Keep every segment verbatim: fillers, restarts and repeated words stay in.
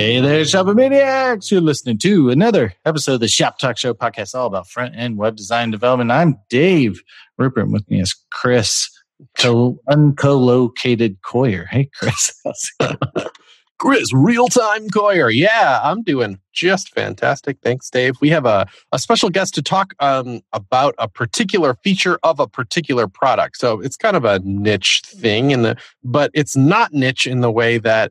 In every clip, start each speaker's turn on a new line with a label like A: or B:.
A: Hey there, Shopper Maniacs. You're listening to another episode of the Shop Talk Show podcast, all about front-end web design development. I'm Dave Rupert, and with me is Chris, co- unco-located Coyer. Hey, Chris. How's it going?
B: Chris, real-time Coyer. Yeah, I'm doing just fantastic. Thanks, Dave. We have a, a special guest to talk um, about a particular feature of a particular product. So it's kind of a niche thing, in the, but it's not niche in the way that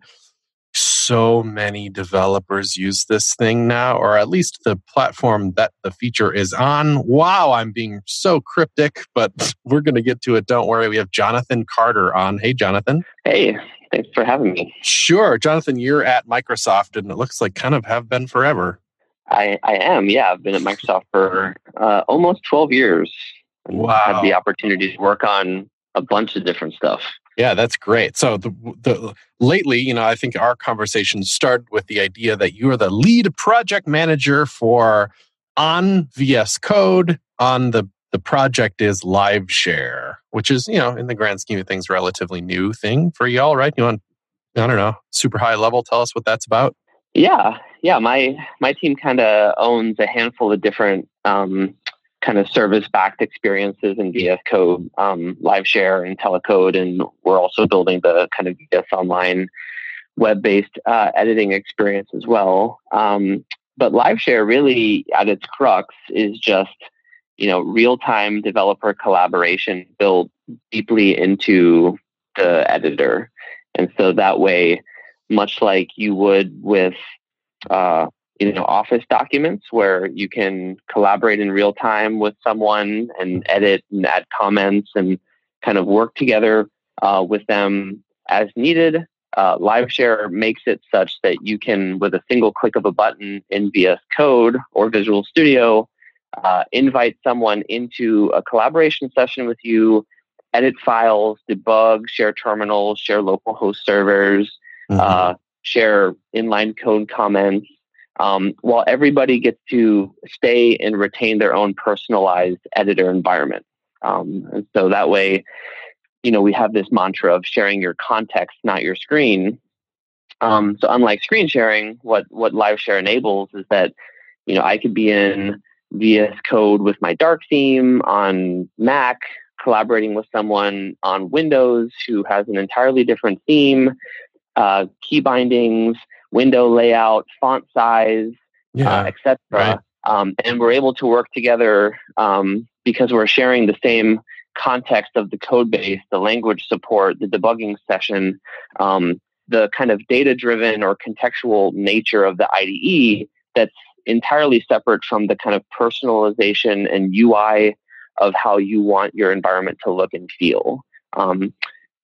B: so many developers use this thing now, or at least the platform that the feature is on. Wow, I'm being so cryptic, but we're going to get to it. Don't worry. We have Jonathan Carter on. Hey, Jonathan.
C: Hey, thanks for having me.
B: Sure. Jonathan, you're at Microsoft, and it looks like kind of have been forever.
C: I, I am, yeah. I've been at Microsoft for uh, almost twelve years.
B: Wow.
C: Had the opportunity to work on a bunch of different stuff.
B: Yeah, that's great. So the, the lately, you know, I think our conversation started with the idea that you are the lead project manager for on V S Code. On the the project is LiveShare, which is, you know, in the grand scheme of things, relatively new thing for y'all, right? You want, I don't know, super high level, tell us what that's about.
C: Yeah, yeah. My my team kind of owns a handful of different um, kind of service-backed experiences in V S Code, um, LiveShare and Telecode, and we're also building the kind of V S Online web-based uh, editing experience as well. Um, but LiveShare really, at its crux, is just, you know, real-time developer collaboration built deeply into the editor. And so that way, much like you would with uh, you know, Office documents where you can collaborate in real time with someone and edit and add comments and kind of work together uh, with them as needed. Uh, LiveShare makes it such that you can, with a single click of a button in V S Code or Visual Studio, uh, invite someone into a collaboration session with you, edit files, debug, share terminals, share local host servers, mm-hmm. uh, share inline code comments, um, while everybody gets to stay and retain their own personalized editor environment. Um, and so that way, you know, we have this mantra of sharing your context, not your screen. Um, so unlike screen sharing, what, what LiveShare enables is that, you know, I could be in V S Code with my dark theme on Mac, collaborating with someone on Windows who has an entirely different theme, uh, key bindings, window layout, font size,
B: yeah,
C: uh, et cetera.
B: Right.
C: Um, and we're able to work together um, because we're sharing the same context of the code base, the language support, the debugging session, um, the kind of data-driven or contextual nature of the I D E that's entirely separate from the kind of personalization and U I of how you want your environment to look and feel. Um,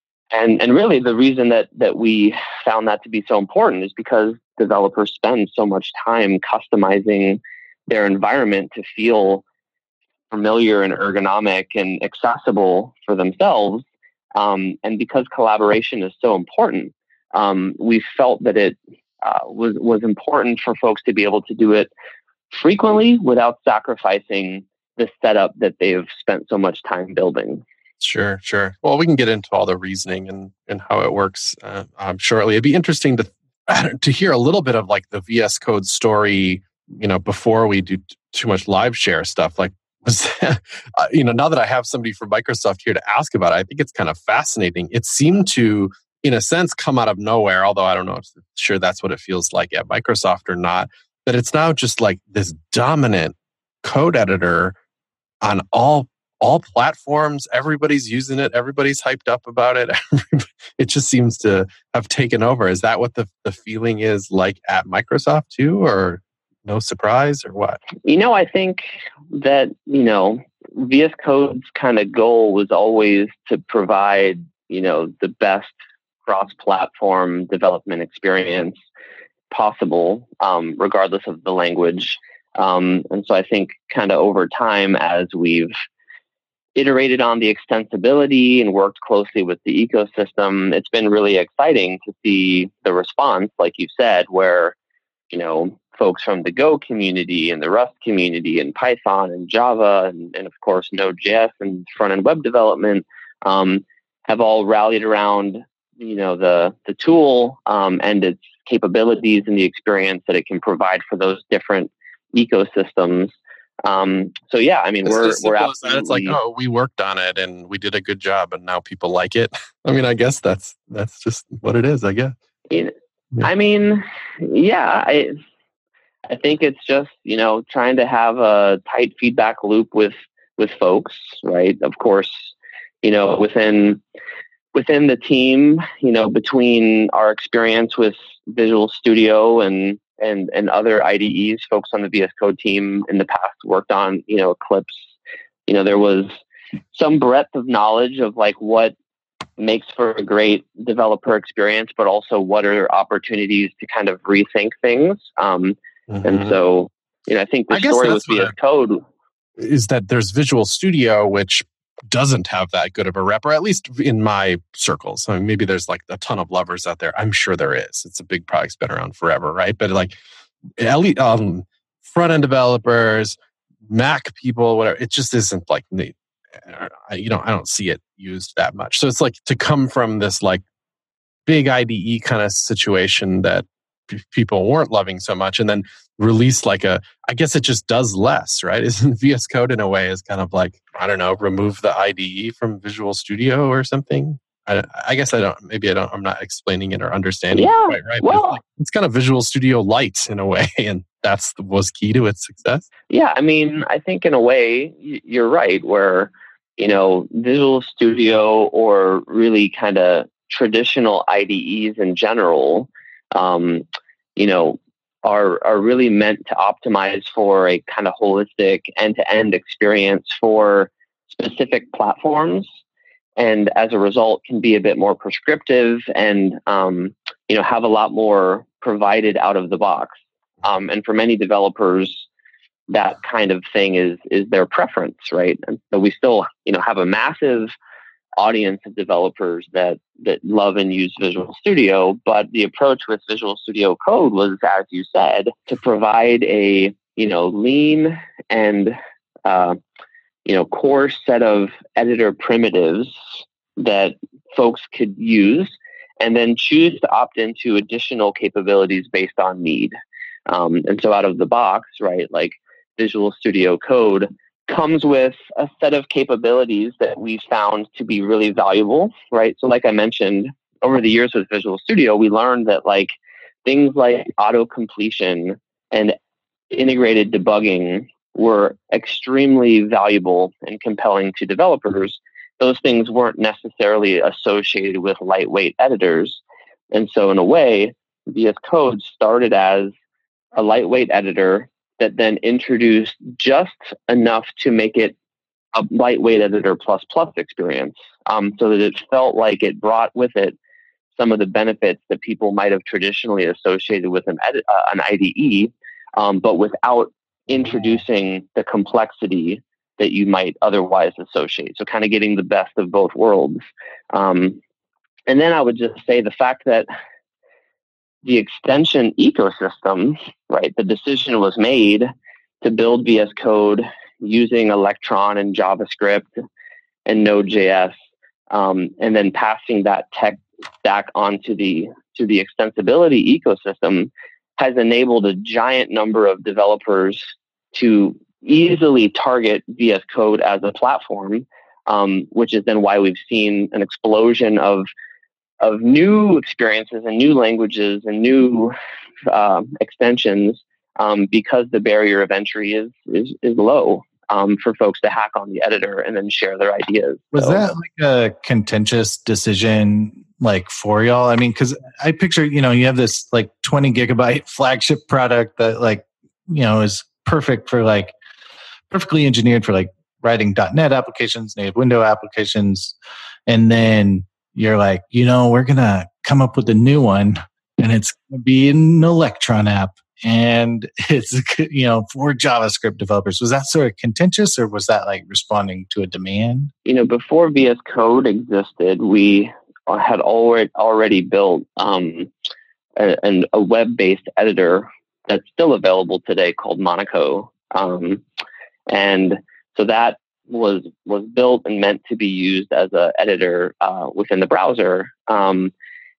C: And and really the reason that that we found that to be so important is because developers spend so much time customizing their environment to feel familiar and ergonomic and accessible for themselves. Um, and because collaboration is so important, um, we felt that it uh, was was important for folks to be able to do it frequently without sacrificing the setup that they've spent so much time building.
B: Sure, sure. Well, we can get into all the reasoning and, and how it works uh, um, shortly. It'd be interesting to to hear a little bit of like the V S Code story, you know, before we do t- too much LiveShare stuff. Like, was that, uh, you know, now that I have somebody from Microsoft here to ask about it, I think it's kind of fascinating. It seemed to, in a sense, come out of nowhere, although I don't know if sure that's what it feels like at Microsoft or not, that it's now just like this dominant code editor on all all platforms. Everybody's using it. Everybody's hyped up about it. It just seems to have taken over. Is that what the, the feeling is like at Microsoft too, or no surprise, or what?
C: You know, I think that, you know, V S Code's kind of goal was always to provide, you know, the best cross-platform development experience possible, um, regardless of the language. Um, and so I think kind of over time, as we've iterated on the extensibility and worked closely with the ecosystem, it's been really exciting to see the response, like you said, where, you know, folks from the Go community and the Rust community and Python and Java and, and of course, Node.js and front-end web development um, have all rallied around, you know, the, the tool um, and its capabilities and the experience that it can provide for those different ecosystems. Um, so yeah, I mean,
B: It's
C: we're
B: as
C: we're
B: simple as
C: absolutely.
B: that. It's like, oh, we worked on it and we did a good job, and now people like it. I mean, I guess that's that's just what it is. I guess.
C: You know, I mean, yeah, I I think it's just, you know, trying to have a tight feedback loop with with folks, right? Of course, you know, within within the team, you know, between our experience with Visual Studio and and and other I D Es, folks on the V S Code team in the past worked on, you know, Eclipse. You know, there was some breadth of knowledge of like what makes for a great developer experience, but also what are opportunities to kind of rethink things. Um, mm-hmm. And so, you know, I think the
B: I
C: story with V S Code
B: is that there's Visual Studio, which doesn't have that good of a rep, or at least in my circles. I mean, maybe there's like a ton of lovers out there. I'm sure there is. It's a big product, it's been around forever, right? But like, at least um, front end developers, Mac people, whatever, it just isn't like neat. You know, I don't see it used that much. So it's like to come from this like big I D E kind of situation that p- people weren't loving so much, and then release like a, I guess it just does less, right? Isn't V S Code in a way is kind of like, I don't know, remove the I D E from Visual Studio or something? I, I guess I don't, maybe I don't, I'm not explaining it or understanding
C: yeah,
B: it quite right.
C: Well,
B: it's, like, it's kind of Visual Studio light in a way, and that's the, was key to its success.
C: Yeah, I mean, I think in a way you're right, where, you know, Visual Studio or really kind of traditional I D Es in general, um, you know, are are really meant to optimize for a kind of holistic end-to-end experience for specific platforms, and as a result can be a bit more prescriptive and um, you know, have a lot more provided out of the box. Um, and for many developers, that kind of thing is is their preference, right? And so we still, you know, have a massive audience of developers that that love and use Visual Studio, but the approach with Visual Studio Code was, as you said, to provide a, you know, lean and uh, you know, core set of editor primitives that folks could use, and then choose to opt into additional capabilities based on need. Um, and so out of the box, right, like Visual Studio Code comes with a set of capabilities that we found to be really valuable, right? So like I mentioned, over the years with Visual Studio, we learned that like things like auto completion and integrated debugging were extremely valuable and compelling to developers. Those things weren't necessarily associated with lightweight editors. And so in a way, V S Code started as a lightweight editor that then introduced just enough to make it a lightweight editor plus plus experience, um, so that it felt like it brought with it some of the benefits that people might have traditionally associated with an, edit, uh, an I D E, um, but without introducing the complexity that you might otherwise associate. So kind of getting the best of both worlds. Um, and then I would just say the fact that the extension ecosystem, right? The decision was made to build V S Code using Electron and JavaScript and Node.js, um, and then passing that tech stack onto the to the extensibility ecosystem has enabled a giant number of developers to easily target V S Code as a platform, um, which is then why we've seen an explosion of of new experiences and new languages and new uh, extensions, um, because the barrier of entry is is, is low um, for folks to hack on the editor and then share their ideas.
A: Was
C: so,
A: that like a contentious decision, like for y'all? I mean, because I picture, you know, you have this like twenty gigabyte flagship product that like, you know, is perfect for like perfectly engineered for like writing .NET applications, native window applications, and then you're like, you know, we're going to come up with a new one and it's going to be an Electron app and it's, you know, for JavaScript developers. Was that sort of contentious, or was that like responding to a demand?
C: You know, before V S Code existed, we had already, already built um, a, a web-based editor that's still available today called Monaco. Um, and so that was was built and meant to be used as an editor uh, within the browser. Um,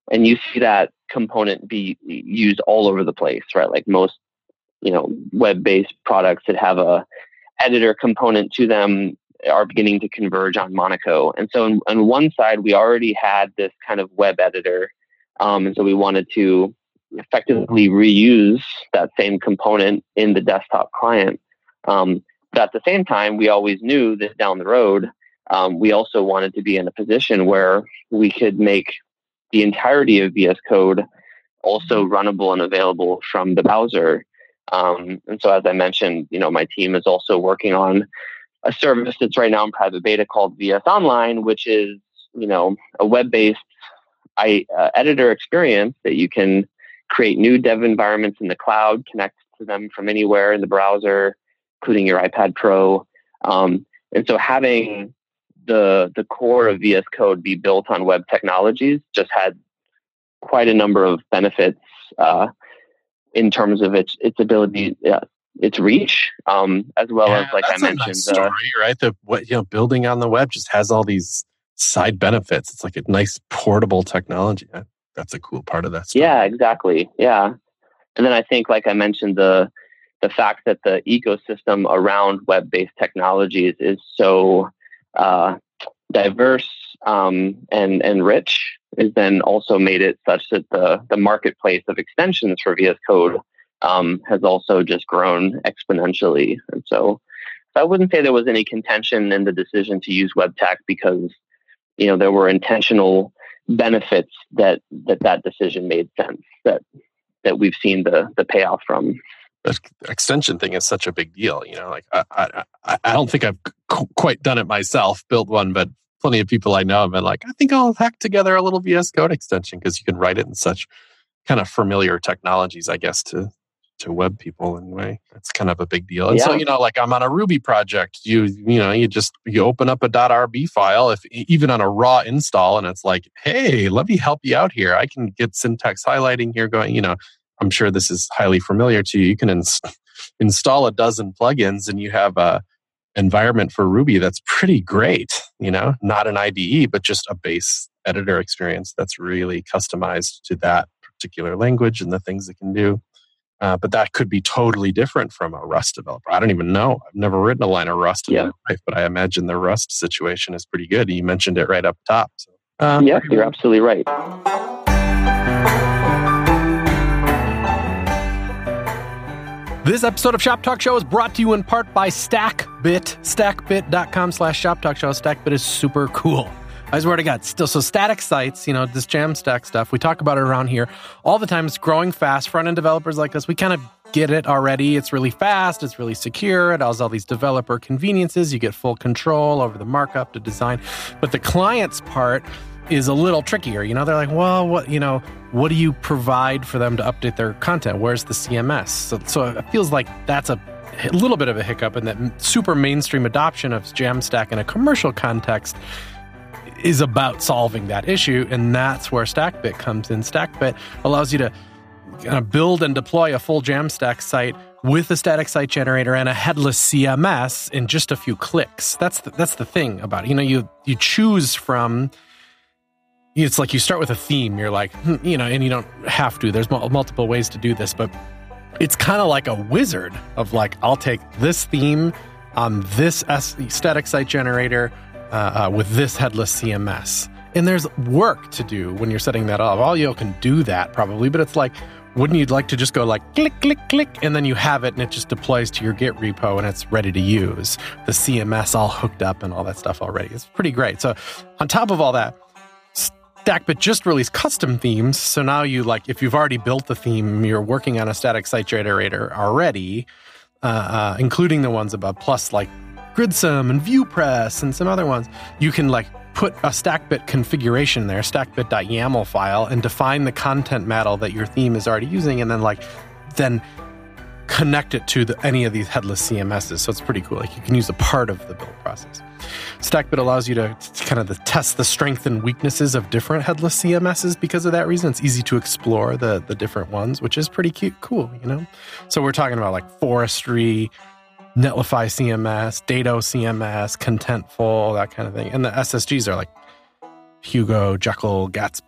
C: and you see that component be used all over the place, right? Like most, you know, web-based products that have a editor component to them are beginning to converge on Monaco. And so on, on one side, we already had this kind of web editor. Um, and so we wanted to effectively reuse that same component in the desktop client. Um, but at the same time, we always knew that down the road, um, we also wanted to be in a position where we could make the entirety of V S Code also runnable and available from the browser. Um, and so as I mentioned, you know, my team is also working on a service that's right now in private beta called V S Online, which is, you know, a web-based I, uh, editor experience that you can create new dev environments in the cloud, connect to them from anywhere in the browser, including your iPad Pro. Um, and so having the the core of V S Code be built on web technologies just had quite a number of benefits uh, in terms of its its ability, uh, its reach, um, as well
B: yeah,
C: as, like I mentioned,
B: a nice story, uh, right? The what you know, building on the web just has all these side benefits. It's like a nice portable technology. That's a cool part of that story.
C: Yeah, exactly. Yeah, and then I think, like I mentioned, the the fact that the ecosystem around web-based technologies is so uh, diverse um, and and rich is then also made it such that the the marketplace of extensions for V S Code um, has also just grown exponentially. And so, so I wouldn't say there was any contention in the decision to use WebTech because, you know, there were intentional benefits that that, that decision made sense, that that we've seen the the payoff from.
B: The extension thing is such a big deal. You know, like I I, I don't think I've c- quite done it myself, built one, but plenty of people I know have been like, I think I'll hack together a little V S Code extension because you can write it in such kind of familiar technologies, I guess, to to web people anyway. That's kind of a big deal. And
C: yeah.
B: so, you know, like I'm on a Ruby project, you you know, you just you open up a .rb file, if even on a raw install, and it's like, hey, let me help you out here. I can get syntax highlighting here going, you know, I'm sure this is highly familiar to you. You can ins- install a dozen plugins and you have a environment for Ruby that's pretty great, you know, not an I D E, but just a base editor experience that's really customized to that particular language and the things it can do. Uh, but that could be totally different from a Rust developer. I don't even know. I've never written a line of Rust in
C: yeah.
B: my life, but I imagine the Rust situation is pretty good. You mentioned it right up top. So, um,
C: yeah, you're absolutely right.
D: This episode of Shop Talk Show is brought to you in part by StackBit. Stackbit.com slash Shop Talk Show. StackBit is super cool. I swear to God. Still, so static sites, you know, this Jamstack stuff, we talk about it around here all the time. It's growing fast. Front-end developers like us, we kind of get it already. It's really fast. It's really secure. It has all these developer conveniences. You get full control over the markup, the design. But the client's part is a little trickier. You know, they're like, well, what, you know, what do you provide for them to update their content? Where's the C M S? So, so it feels like that's a, a little bit of a hiccup, and that super mainstream adoption of Jamstack in a commercial context is about solving that issue, and that's where StackBit comes in. StackBit allows you to kind of build and deploy a full Jamstack site with a static site generator and a headless C M S in just a few clicks. That's the, that's the thing about it. You know, you you choose from. It's like you start with a theme. You're like, you know, and you don't have to. There's multiple ways to do this, but it's kind of like a wizard of like, I'll take this theme on this static site generator uh, uh, with this headless C M S. And there's work to do when you're setting that up. All you can do that probably, but it's like, wouldn't you like to just go like click, click, click, and then you have it and it just deploys to your Git repo and it's ready to use. The C M S all hooked up and all that stuff already. It's pretty great. So on top of all that, StackBit just released custom themes. So now you like, if you've already built the theme, you're working on a static site generator already, uh, uh, including the ones above, plus like Gridsome and ViewPress and some other ones. You can like put a StackBit configuration there, stackbit.yaml file, and define the content model that your theme is already using, and then like then connect it to the, any of these headless C M Ss. So it's pretty cool. Like you can use a part of the build process. StackBit allows you to kind of the, test the strengths and weaknesses of different headless C M Ss because of that reason. It's easy to explore the, the different ones, which is pretty cute, cool, you know? So we're talking about like Forestry, Netlify C M S, Dado C M S, Contentful, that kind of thing. And the S S Gs are like Hugo, Jekyll, Gatsby,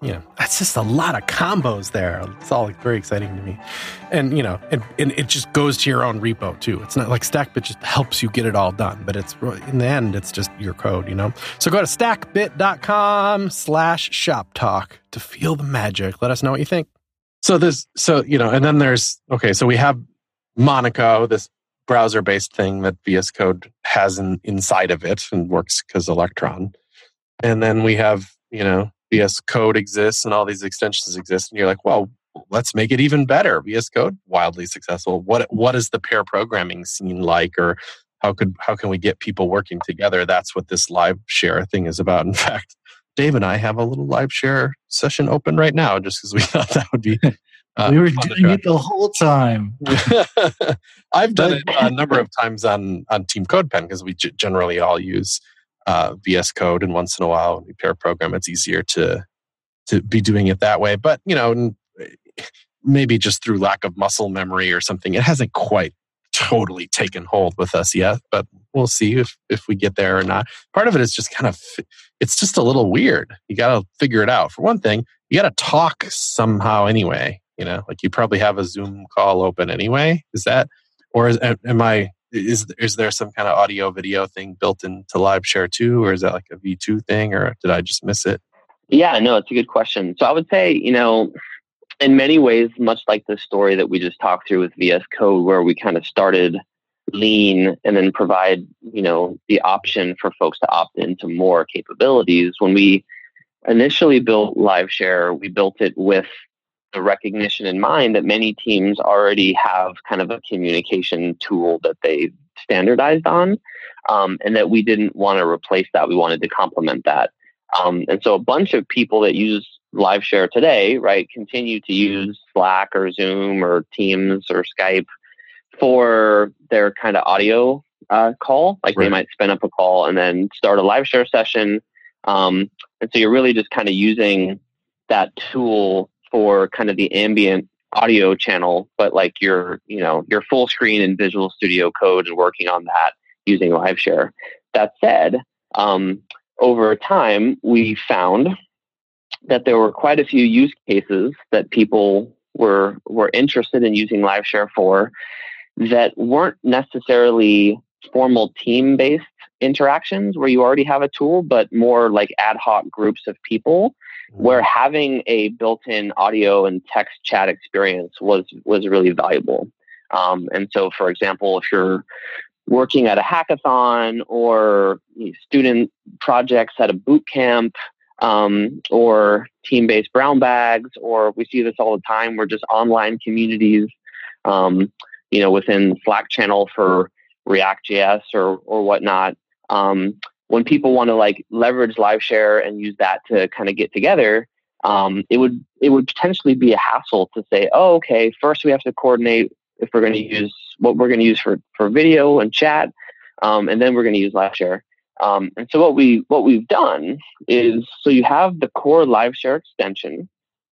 D: you know, that's just a lot of combos there. It's all very exciting to me. And, you know, and, and it just goes to your own repo too. It's not like StackBit just helps you get it all done, but it's in the end, it's just your code, you know? So go to stackbit.com slash shop talk to feel the magic. Let us know what you think.
B: So this, so, you know, and then there's, okay, so we have Monaco, this browser-based thing that V S Code has in, inside of it and works because Electron. And then we have, you know, V S Code exists and all these extensions exist, and you're like, well, let's make it even better. V S Code, wildly successful. What what is the pair programming scene like, or how could how can we get people working together? That's what this live share thing is about. In fact, Dave and I have a little live share session open right now, just because we thought that would be. Uh,
A: we were doing it the whole time.
B: I've done it a number of times on on Team CodePen because we g- generally all use Uh, V S Code, and once in a while when we pair program, it's easier to to be doing it that way. But you know, maybe just through lack of muscle memory or something, it hasn't quite totally taken hold with us yet. But we'll see if if we get there or not. Part of it is just kind of, it's just a little weird. You got to figure it out. For one thing, you got to talk somehow anyway. You know, like you probably have a Zoom call open anyway. Is that, or is, am I? Is is there some kind of audio video thing built into live share too, or is that like a V two thing, or did I just miss it?
C: Yeah, no, it's a good question. So I would say, you know, in many ways, much like the story that we just talked through with V S Code, where we kind of started lean and then provide, you know, the option for folks to opt into more capabilities. When we initially built live share, we built it with the recognition in mind that many teams already have kind of a communication tool that they standardized on, um, and that we didn't want to replace that. We wanted to complement that. Um, and so a bunch of people that use live share today, right, continue to use Slack or Zoom or Teams or Skype for their kind of audio uh, call. Like right. They might spin up a call and then start a live share session. Um, and so you're really just kind of using that tool for kind of the ambient audio channel, but like your, you know, your full screen in Visual Studio Code and working on that using live share. That said, um, over time, we found that there were quite a few use cases that people were were interested in using live share for that weren't necessarily formal team-based interactions where you already have a tool, but more like ad hoc groups of people where having a built-in audio and text chat experience was was really valuable. Um, and so, for example, if you're working at a hackathon or student projects at a boot camp, um, or team-based brown bags, or we see this all the time, we're just online communities, um, you know, within Slack channel for React.js or or whatnot. Um, when people want to like leverage live share and use that to kind of get together, um, it would it would potentially be a hassle to say, oh, okay, first we have to coordinate if we're going to use what we're going to use for, for video and chat, um, and then we're going to use live share. Um, and so what we what we've done is, so you have the core live share extension,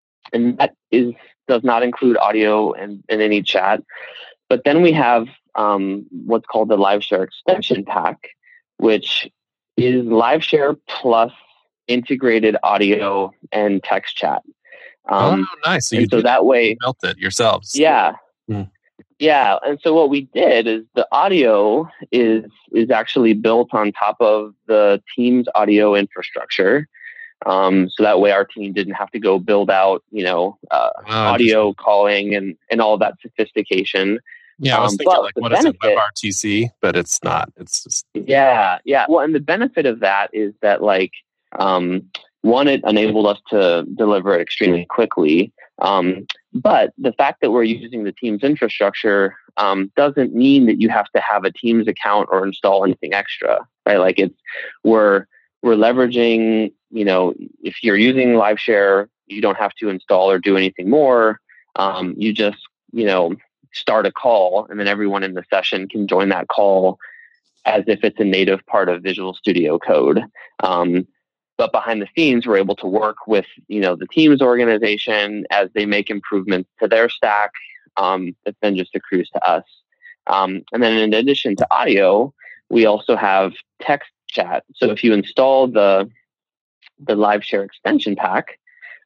C: and that is does not include audio and, and any chat. But then we have um, what's called the live share extension pack, which is live share plus integrated audio and text chat. Um,
B: oh, nice! So
C: and
B: you
C: so that way,
B: built it yourselves.
C: Yeah,
B: hmm.
C: yeah. And so what we did is the audio is is actually built on top of the team's audio infrastructure. Um, so that way our team didn't have to go build out, you know, uh, oh, audio calling and and all that sophistication.
B: Yeah, I was
C: um,
B: thinking like, what benefit, is it, WebRTC? But it's not. It's just...
C: Yeah, yeah. Well, and the benefit of that is that, like, um, one, it enabled us to deliver it extremely quickly. Um, but the fact that we're using the Teams infrastructure um, doesn't mean that you have to have a Teams account or install anything extra, right? Like, it's we're we're leveraging. You know, if you're using live share, you don't have to install or do anything more. Um, you just, you know, start a call, and then everyone in the session can join that call as if it's a native part of Visual Studio Code. Um, but behind the scenes, we're able to work with, you know, the Teams organization as they make improvements to their stack um, that then just accrues to us. Um, and then in addition to audio, we also have text chat. So if you install the the live share extension pack,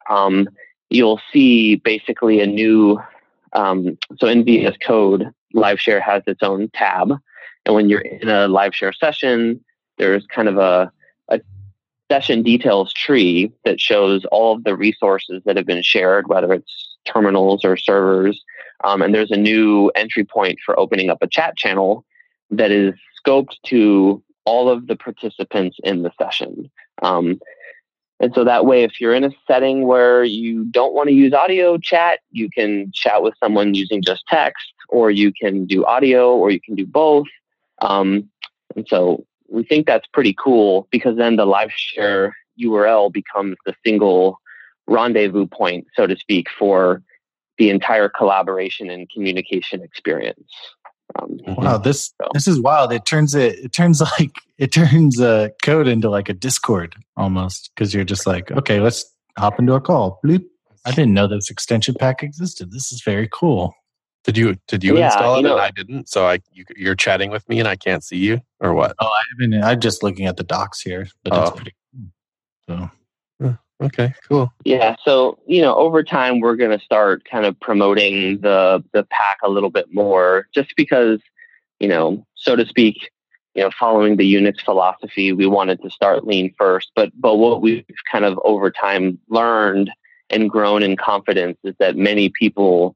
C: um, you'll see basically a new, um, so in V S Code, LiveShare has its own tab. And when you're in a LiveShare session, there's kind of a, a session details tree that shows all of the resources that have been shared, whether it's terminals or servers. Um, and there's a new entry point for opening up a chat channel that is scoped to all of the participants in the session. Um, and so that way, if you're in a setting where you don't want to use audio chat, you can chat with someone using just text, or you can do audio, or you can do both. Um, and so we think that's pretty cool, because then the LiveShare U R L becomes the single rendezvous point, so to speak, for the entire collaboration and communication experience. Um,
A: wow, this so. this is wild. It turns it it turns like it turns uh, code into like a Discord almost, because you're just like, okay, let's hop into a call. Bloop. I didn't know this extension pack existed. This is very cool.
B: Did you did you
C: yeah,
B: install it
C: you know,
B: and I didn't? So I you, you're chatting with me and I can't see you, or what?
A: Oh, I haven't. I'm just looking at the docs here, but
B: oh.
A: it's pretty cool. So.
B: Okay, cool.
C: Yeah, so, you know, over time, we're going to start kind of promoting the the pack a little bit more, just because, you know, so to speak, you know, following the Unix philosophy, we wanted to start lean first. But but what we've kind of over time learned and grown in confidence is that many people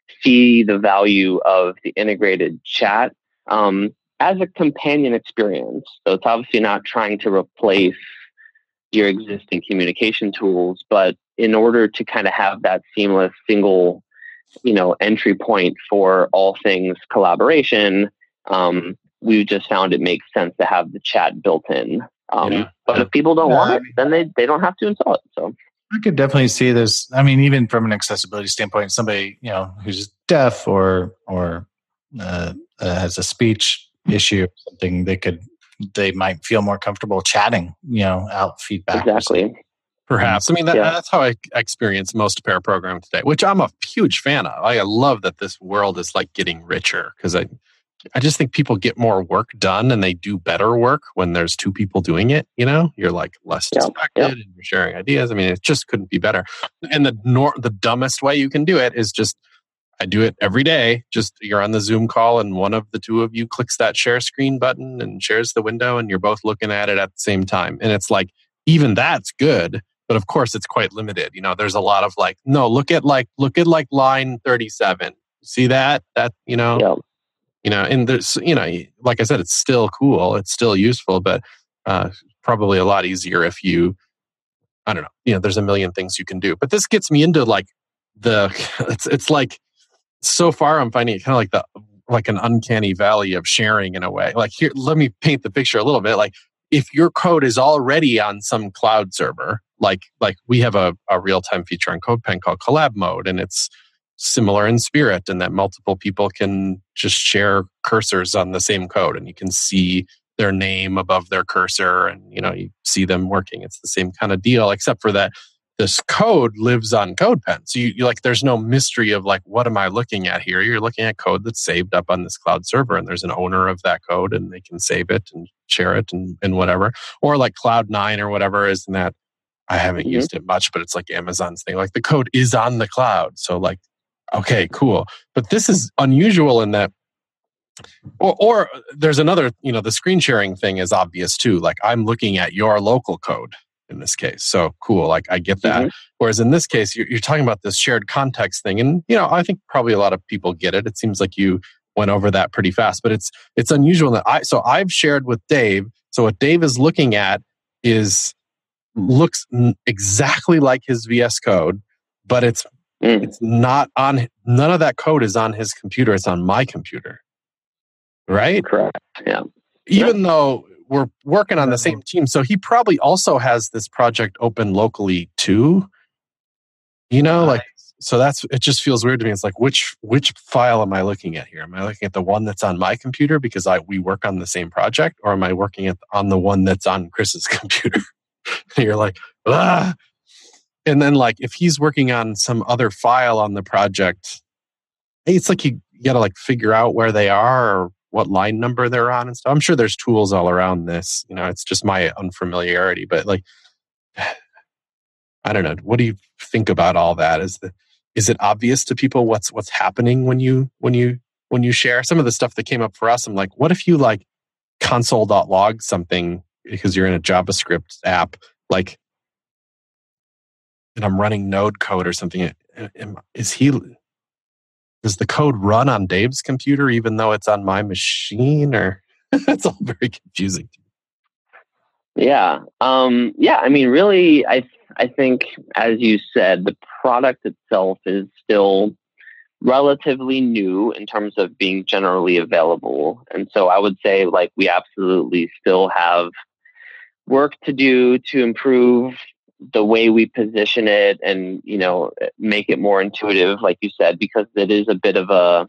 C: see the value of the integrated chat um, as a companion experience. So it's obviously not trying to replace your existing communication tools, but in order to kind of have that seamless single, you know, entry point for all things collaboration, um, we just found it makes sense to have the chat built in. Um, yeah. But if people don't yeah, want I mean, it, then they, they don't have to install it. So
A: I could definitely see this. I mean, even from an accessibility standpoint, somebody, you know, who's deaf or, or uh, uh, has a speech issue or something, they could, they might feel more comfortable chatting, you know, out feedback.
C: Exactly.
B: Perhaps. I mean, that, yeah. that's how I experience most pair programming today, which I'm a huge fan of. I love that this world is like getting richer, because I, I just think people get more work done and they do better work when there's two people doing it. You know, you're like less distracted
C: yeah. Yeah.
B: and you're sharing ideas. I mean, it just couldn't be better. And the nor- the dumbest way you can do it is just, I do it every day. Just you're on the Zoom call and one of the two of you clicks that share screen button and shares the window and you're both looking at it at the same time. And it's like, even that's good, but of course it's quite limited. You know, there's a lot of like, no, look at like, look at like line thirty-seven. See that? That, you know,
C: yeah.
B: you know, and there's, you know, like I said, it's still cool. It's still useful, but uh, probably a lot easier if you, I don't know, you know, there's a million things you can do. But this gets me into like the, it's it's like, so far, I'm finding it kind of like the like an uncanny valley of sharing in a way. Like here, let me paint the picture a little bit. Like if your code is already on some cloud server, like like we have a, a real-time feature on CodePen called Collab Mode, and it's similar in spirit, and that multiple people can just share cursors on the same code, and you can see their name above their cursor, and you know you see them working. It's the same kind of deal, except for that this code lives on CodePen. So you, you like, there's no mystery of like, what am I looking at here? You're looking at code that's saved up on this cloud server, and there's an owner of that code, and they can save it and share it and, and whatever. Or like Cloud nine or whatever, isn't that? I haven't mm-hmm. used it much, but it's like Amazon's thing. Like the code is on the cloud. So like, okay, cool. But this is unusual in that, or, or there's another, you know, the screen sharing thing is obvious too. Like I'm looking at your local code in this case. So cool. Like I get that. Mm-hmm. Whereas in this case, you're, you're talking about this shared context thing. And, you know, I think probably a lot of people get it. It seems like you went over that pretty fast, but it's, it's unusual that I, so I've shared with Dave. So what Dave is looking at is looks exactly like his V S Code, but it's, mm. it's not on, none of that code is on his computer. It's on my computer. Right?
C: Correct. Yeah.
B: Even yeah. though we're working on the same team. So he probably also has this project open locally too. You know, like, so that's, it just feels weird to me. It's like, which, which file am I looking at here? Am I looking at the one that's on my computer because I, we work on the same project, or am I working at, on the one that's on Chris's computer? And you're like, ah. And then like, if he's working on some other file on the project, it's like you, you got to like figure out where they are or what line number they're on and stuff. I'm sure there's tools all around this. You know, it's just my unfamiliarity. But like, I don't know. What do you think about all that? Is the is it obvious to people what's what's happening when you when you when you share? Some of the stuff that came up for us, I'm like, what if you like console.log something because you're in a JavaScript app, like, and I'm running Node code or something. Is he? Does the code run on Dave's computer even though it's on my machine? Or it's all very confusing.
C: Yeah. Um, yeah. I mean, really, I I think, as you said, the product itself is still relatively new in terms of being generally available. And so I would say, like, we absolutely still have work to do to improve the way we position it and, you know, make it more intuitive, like you said, because it is a bit of a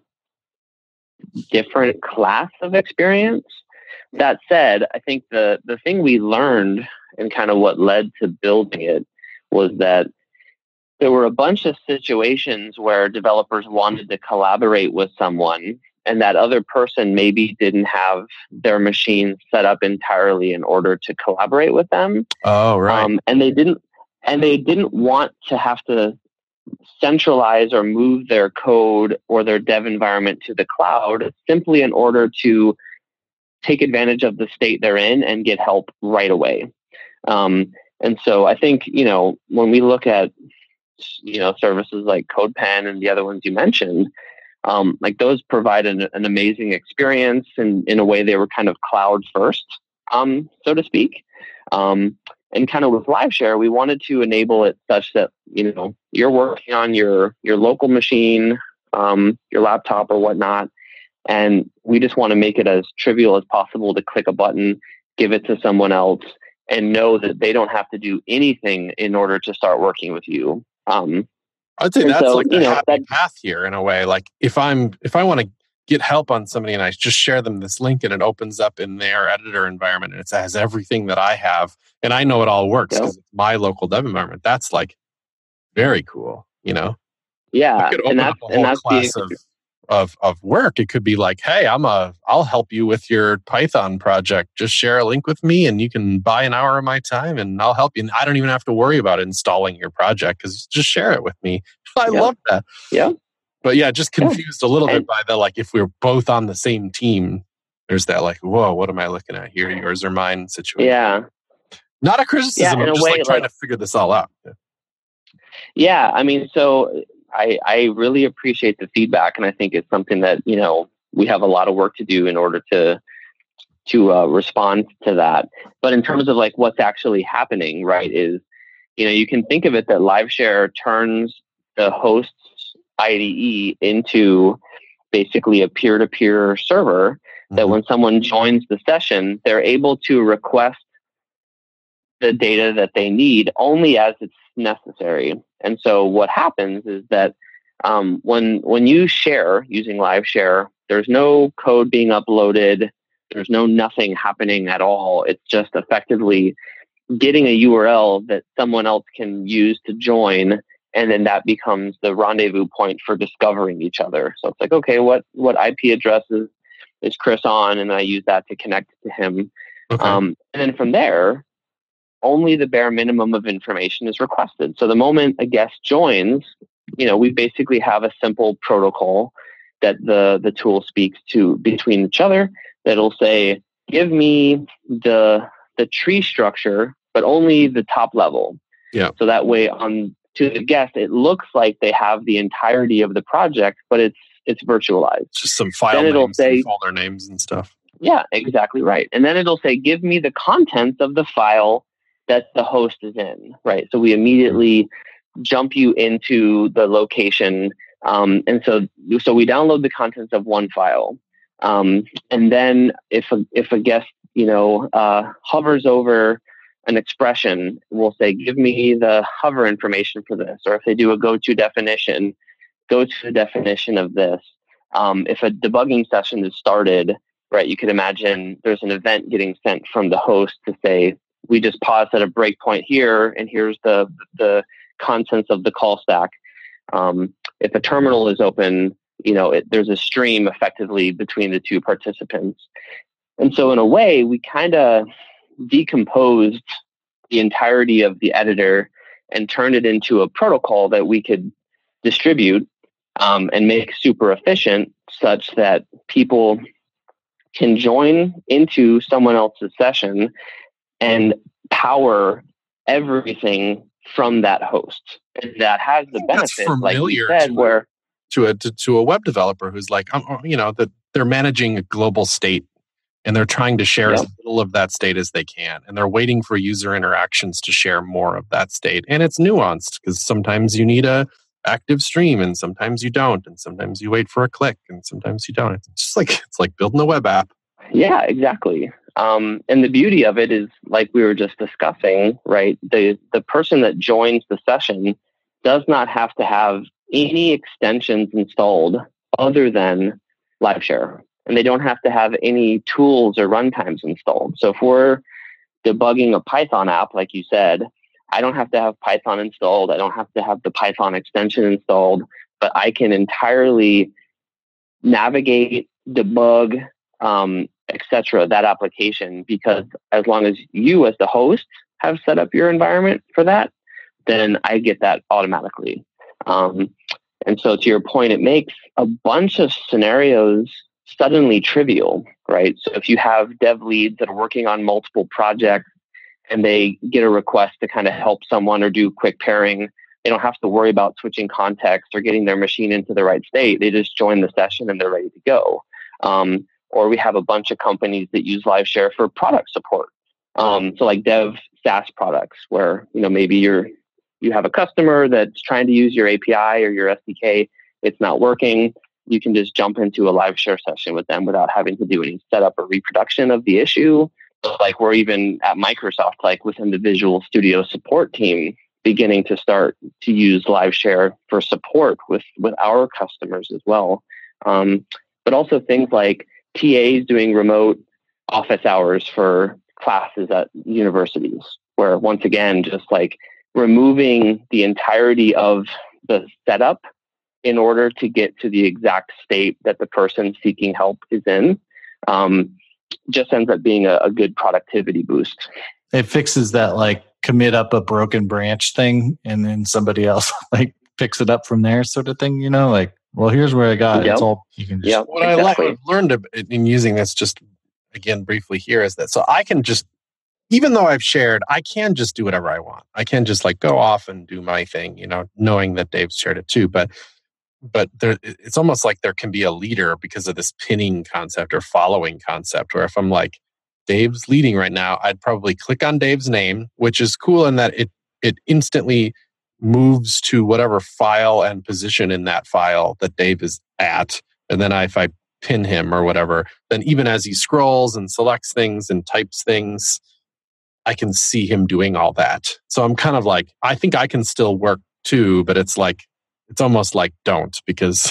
C: different class of experience. That said, I think the, the thing we learned and kind of what led to building it was that there were a bunch of situations where developers wanted to collaborate with someone, and that other person maybe didn't have their machine set up entirely in order to collaborate with them.
B: Oh, right.
C: Um, and they didn't, and they didn't want to have to centralize or move their code or their dev environment to the cloud simply in order to take advantage of the state they're in and get help right away. Um, and so I think, you know, when we look at, you know, services like CodePen and the other ones you mentioned, um, like those provide an, an amazing experience, and in a way they were kind of cloud first, um, so to speak. Um, and kind of with LiveShare, we wanted to enable it such that, you know, you're working on your, your local machine, um, your laptop or whatnot, and we just want to make it as trivial as possible to click a button, give it to someone else, and know that they don't have to do anything in order to start working with you. Um,
B: I'd say that's
C: so,
B: like the
C: you know,
B: happy
C: that,
B: path here in a way. Like if I'm if I want to get help on somebody and I just share them this link and it opens up in their editor environment and it has everything that I have and I know it all works because
C: yeah.
B: it's my local dev environment. That's like very cool, you know?
C: Yeah,
B: It could open
C: and that's
B: up a
C: and
B: whole
C: that's
B: class
C: the
B: of of of work. It could be like, hey, I'm a I'll help you with your Python project. Just share a link with me and you can buy an hour of my time and I'll help you. And I don't even have to worry about installing your project because just share it with me. I
C: yeah.
B: love that.
C: Yeah.
B: But yeah, just confused yeah. a little
C: and,
B: bit by the, like, if we were both on the same team, there's that like, whoa, what am I looking at here? Yours or mine situation.
C: Yeah.
B: Not a criticism.
C: Yeah,
B: I'm just
C: way,
B: like trying
C: like,
B: to figure this all out. Yeah.
C: yeah. I mean, so I, I really appreciate the feedback, and I think it's something that, you know, we have a lot of work to do in order to to uh, respond to that. But in terms of like what's actually happening, right, is, you know, you can think of it that LiveShare turns the host's I D E into basically a peer-to-peer server mm-hmm. that when someone joins the session, they're able to request the data that they need only as it's necessary. And so what happens is that um, when when you share using LiveShare, there's no code being uploaded. There's no nothing happening at all. It's just effectively getting a U R L that someone else can use to join, and then that becomes the rendezvous point for discovering each other. So it's like, okay, what what I P addresses is Chris on, and I use that to connect to him. Okay. Um, and then from there, only the bare minimum of information is requested. So the moment a guest joins, you know, we basically have a simple protocol that the the tool speaks to between each other. That'll say, give me the the tree structure, but only the top level.
B: Yeah.
C: So that way, on to the guest, it looks like they have the entirety of the project, but it's it's virtualized.
B: It's just some file
C: then
B: names
C: say,
B: and folder names and stuff.
C: Yeah, exactly right. And then it'll say, give me the contents of the file that the host is in, right? So we immediately jump you into the location. Um, and so, so we download the contents of one file. Um, and then if a, if a guest, you know, uh, hovers over an expression, we'll say, give me the hover information for this. Or if they do a go-to definition, go to the definition of this. Um, if a debugging session is started, right, you could imagine there's an event getting sent from the host to say, we just paused at a breakpoint here, and here's the the contents of the call stack. Um, if a terminal is open, you know, it, there's a stream effectively between the two participants. And so in a way, we kind of decomposed the entirety of the editor and turn it into a protocol that we could distribute um, and make super efficient, such that people can join into someone else's session and power everything from that host. And that has the benefit, like you said,
B: to
C: where
B: to a to, to a web developer who's like, um, you know, that they're managing a global state and they're trying to share yep. as little of that state as they can, and they're waiting for user interactions to share more of that state. And it's nuanced because sometimes you need a active stream, and sometimes you don't, and sometimes you wait for a click, and sometimes you don't. It's just like it's like building a web app.
C: Yeah, exactly. Um, and the beauty of it is, like we were just discussing, right? The the person that joins the session does not have to have any extensions installed other than LiveShare. And they don't have to have any tools or runtimes installed. So if we're debugging a Python app, like you said, I don't have to have Python installed. I don't have to have the Python extension installed, but I can entirely navigate, debug, um, et cetera, that application, because as long as you as the host have set up your environment for that, then I get that automatically. Um, and so to your point, it makes a bunch of scenarios suddenly trivial, right? So if you have dev leads that are working on multiple projects and they get a request to kind of help someone or do quick pairing, they don't have to worry about switching context or getting their machine into the right state. They just join the session and they're ready to go. Um, or we have a bunch of companies that use LiveShare for product support. Um, so like dev SaaS products, where you know maybe you're you have a customer that's trying to use your A P I or your S D K, it's not working. You can just jump into a LiveShare session with them without having to do any setup or reproduction of the issue. Like we're even at Microsoft, like within the Visual Studio support team, beginning to start to use LiveShare for support with, with our customers as well. Um, but also things like T As doing remote office hours for classes at universities, where once again, just like removing the entirety of the setup in order to get to the exact state that the person seeking help is in, um, just ends up being a, a good productivity boost.
A: It fixes that like commit up a broken branch thing, and then somebody else like picks it up from there, sort of thing. You know, like, well, here's where I got it.
C: Yep.
A: It's all you can. Just,
C: yep,
B: what
C: exactly.
B: I like, I've learned in using this, just again briefly here, is that so I can just, even though I've shared, I can just do whatever I want. I can just like go off and do my thing, you know, knowing that Dave's shared it too. But but there, it's almost like there can be a leader because of this pinning concept or following concept, where if I'm like, Dave's leading right now, I'd probably click on Dave's name, which is cool in that it it instantly moves to whatever file and position in that file that Dave is at. And then I, if I pin him or whatever, then even as he scrolls and selects things and types things, I can see him doing all that. So I'm kind of like, I think I can still work too, but it's like, it's almost like don't, because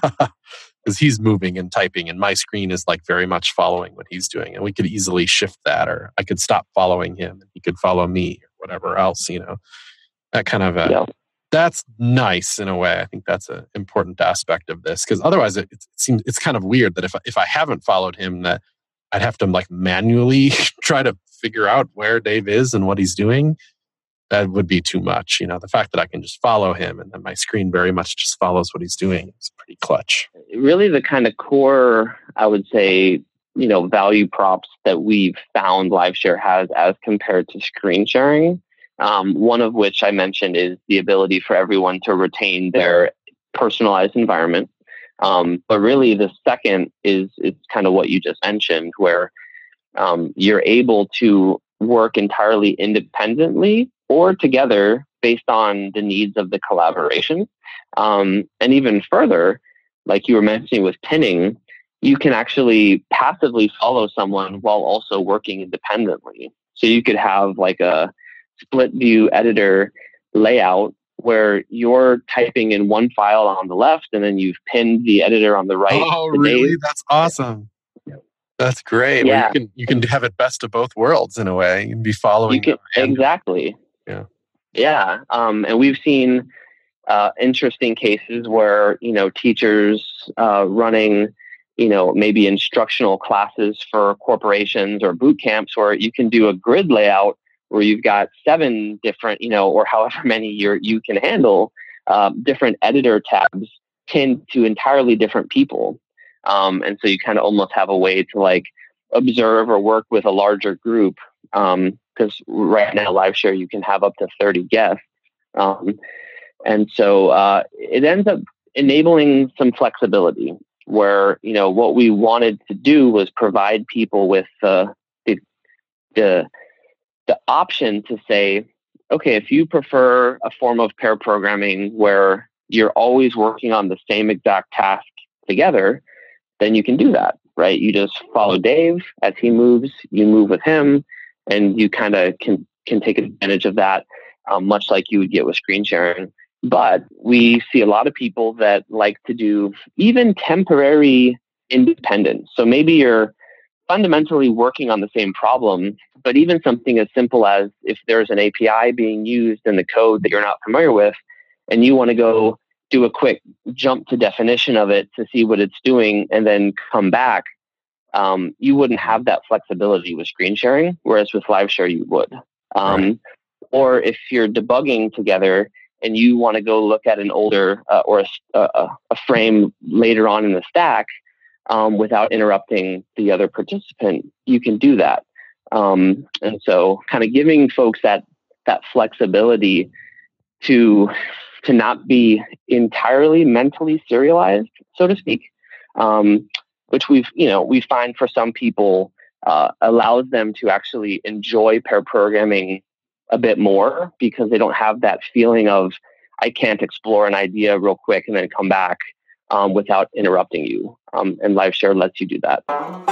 B: because he's moving and typing and my screen is like very much following what he's doing, and we could easily shift that, or I could stop following him and he could follow me or whatever else, you know, that kind of a,
C: yeah.
B: That's nice in a way. I think that's an important aspect of this, because otherwise it, it seems it's kind of weird that if if I haven't followed him, that I'd have to like manually try to figure out where Dave is and what he's doing. That would be too much. You know, the fact that I can just follow him and then my screen very much just follows what he's doing is pretty clutch.
C: Really the kind of core, I would say, you know, value props that we've found LiveShare has as compared to screen sharing. Um, one of which I mentioned is the ability for everyone to retain their personalized environment. Um, but really the second is, is kind of what you just mentioned, where um, you're able to work entirely independently or together based on the needs of the collaboration. Um, and even further, like you were mentioning with pinning, you can actually passively follow someone while also working independently. So you could have like a split view editor layout where you're typing in one file on the left and then you've pinned the editor on the right.
B: Oh, really? That's awesome. Yeah. That's great.
C: Yeah.
B: You can you can have it best of both worlds in a way. You can be following
C: you can,
B: them.
C: exactly.
B: Yeah.
C: Yeah. Um, and we've seen uh, interesting cases where, you know, teachers uh, running, you know, maybe instructional classes for corporations or boot camps where you can do a grid layout where you've got seven different, you know, or however many you you can handle, uh, different editor tabs pinned to entirely different people. Um, and so you kind of almost have a way to like observe or work with a larger group. Um, because right now, LiveShare, you can have up to thirty guests. Um, and so uh, it ends up enabling some flexibility where, you know, what we wanted to do was provide people with uh, the, the, the option to say, okay, if you prefer a form of pair programming where you're always working on the same exact task together, then you can do that, right? You just follow Dave as he moves, you move with him, and you kind of can, can take advantage of that, um, much like you would get with screen sharing. But we see a lot of people that like to do even temporary independence. So maybe you're fundamentally working on the same problem, but even something as simple as if there's an A P I being used in the code that you're not familiar with, and you want to go do a quick jump to definition of it to see what it's doing and then come back, um, you wouldn't have that flexibility with screen sharing, whereas with LiveShare you would. Um, right. Or if you're debugging together and you want to go look at an older uh, or a, a, a frame later on in the stack um, without interrupting the other participant, you can do that. Um, and so kind of giving folks that that flexibility to to not be entirely mentally serialized, so to speak, um, which we've, you know, we find for some people uh, allows them to actually enjoy pair programming a bit more because they don't have that feeling of, I can't explore an idea real quick and then come back um, without interrupting you. Um, and LiveShare lets you do that.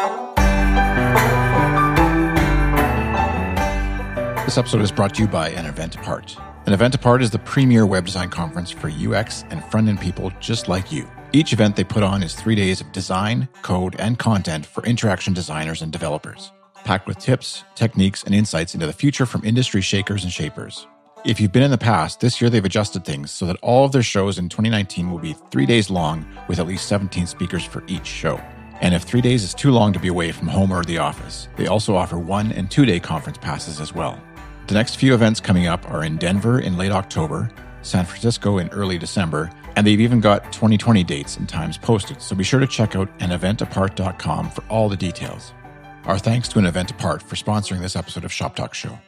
E: This episode is brought to you by An Event Apart. An Event Apart is the premier web design conference for U X and front-end people just like you. Each event they put on is three days of design, code, and content for interaction designers and developers, packed with tips, techniques, and insights into the future from industry shakers and shapers. If you've been in the past, this year they've adjusted things so that all of their shows in twenty nineteen will be three days long with at least seventeen speakers for each show. And if three days is too long to be away from home or the office, they also offer one and two day conference passes as well. The next few events coming up are in Denver in late October, San Francisco in early December, and they've even got twenty twenty dates and times posted, so be sure to check out an event apart dot com for all the details. Our thanks to An Event Apart for sponsoring this episode of Shop Talk Show.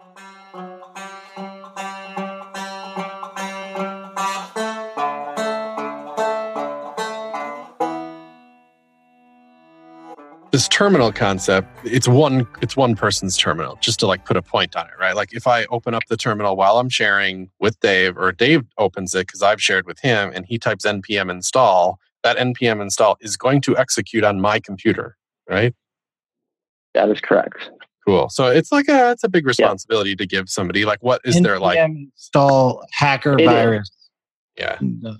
B: This terminal concept, it's one it's one person's terminal, just to like put a point on it, right? Like if I open up the terminal while I'm sharing with Dave, or Dave opens it because I've shared with him and he types npm install, that npm install is going to execute on my computer, right?
C: That is correct.
B: Cool. So it's like a it's a big responsibility yeah. to give somebody, like, what is
A: N P M
B: their like
A: install hacker
C: it
A: virus?
C: Is.
B: Yeah.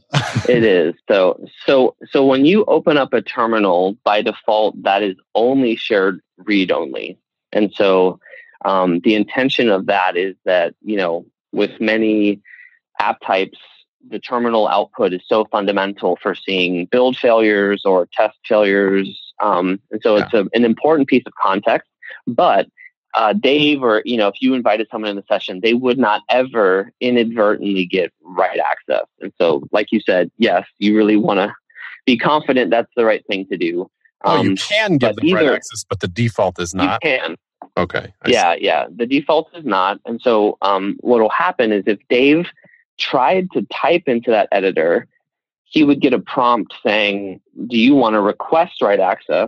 C: It is. So so so when you open up a terminal, by default, that is only shared read only. And so um, the intention of that is that, you know, with many app types, the terminal output is so fundamental for seeing build failures or test failures. Um, and so yeah. it's a, an important piece of context. But uh, Dave, or, you know, if you invited someone in the session, they would not ever inadvertently get write access. And so, like you said, yes, you really want to be confident that's the right thing to do.
B: Um, oh, you can give them write access, but the default is not.
C: You can.
B: Okay. I
C: yeah,
B: see.
C: yeah. The default is not. And so um, what will happen is if Dave tried to type into that editor, he would get a prompt saying, do you want to request write access?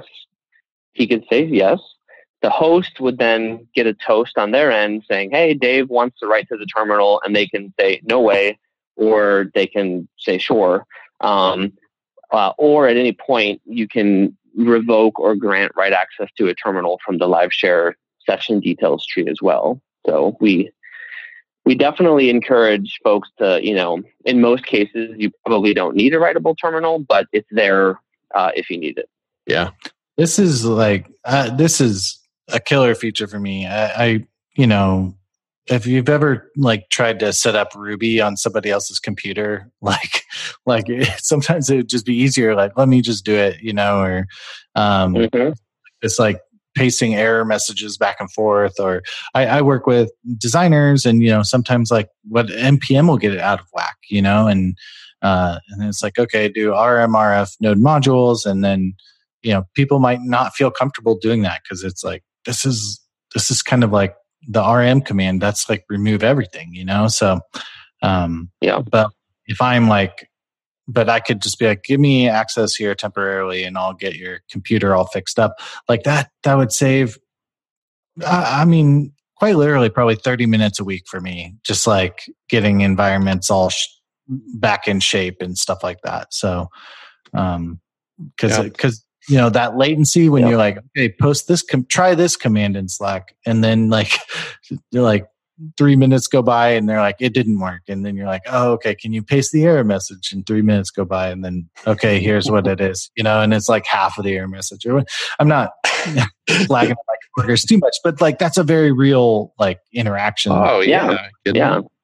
C: He could say yes. The host would then get a toast on their end saying, hey, Dave wants to write to the terminal, and they can say, no way, or they can say, sure. Um, uh, or at any point, you can revoke or grant write access to a terminal from the LiveShare session details tree as well. So we we definitely encourage folks to, you know, in most cases, you probably don't need a writable terminal, but it's there uh, if you need it.
B: Yeah.
A: This is like, uh, this is a killer feature for me. I, I, you know, if you've ever like tried to set up Ruby on somebody else's computer, like, like it, sometimes it would just be easier. Like, let me just do it, you know, or um, mm-hmm. it's like pasting error messages back and forth. Or I, I work with designers, and you know sometimes like what N P M will get it out of whack, you know, and uh, and it's like, okay, do R M R F node modules, and then you know people might not feel comfortable doing that because it's like this is this is kind of like the R M command that's like remove everything, you know. So um,
C: yeah,
A: but if I'm like But I could just be like, give me access here temporarily and I'll get your computer all fixed up. Like that, that would save, I, I mean, quite literally probably thirty minutes a week for me, just like getting environments all sh- back in shape and stuff like that. So, um, cause,
B: Yeah.
A: cause, you know, that latency when
C: Yeah.
A: you're like, okay, post this, com- try this command in Slack. And then like, you're like, three minutes go by and they're like, it didn't work. And then you're like, oh, okay, can you paste the error message? And three minutes go by and then, okay, here's what it is, you know, and it's like half of the error message. I'm not flagging my coworkers too much, but like, that's a very real like interaction.
B: Oh yeah.
C: Yeah.
B: Good
C: Yeah.
B: one.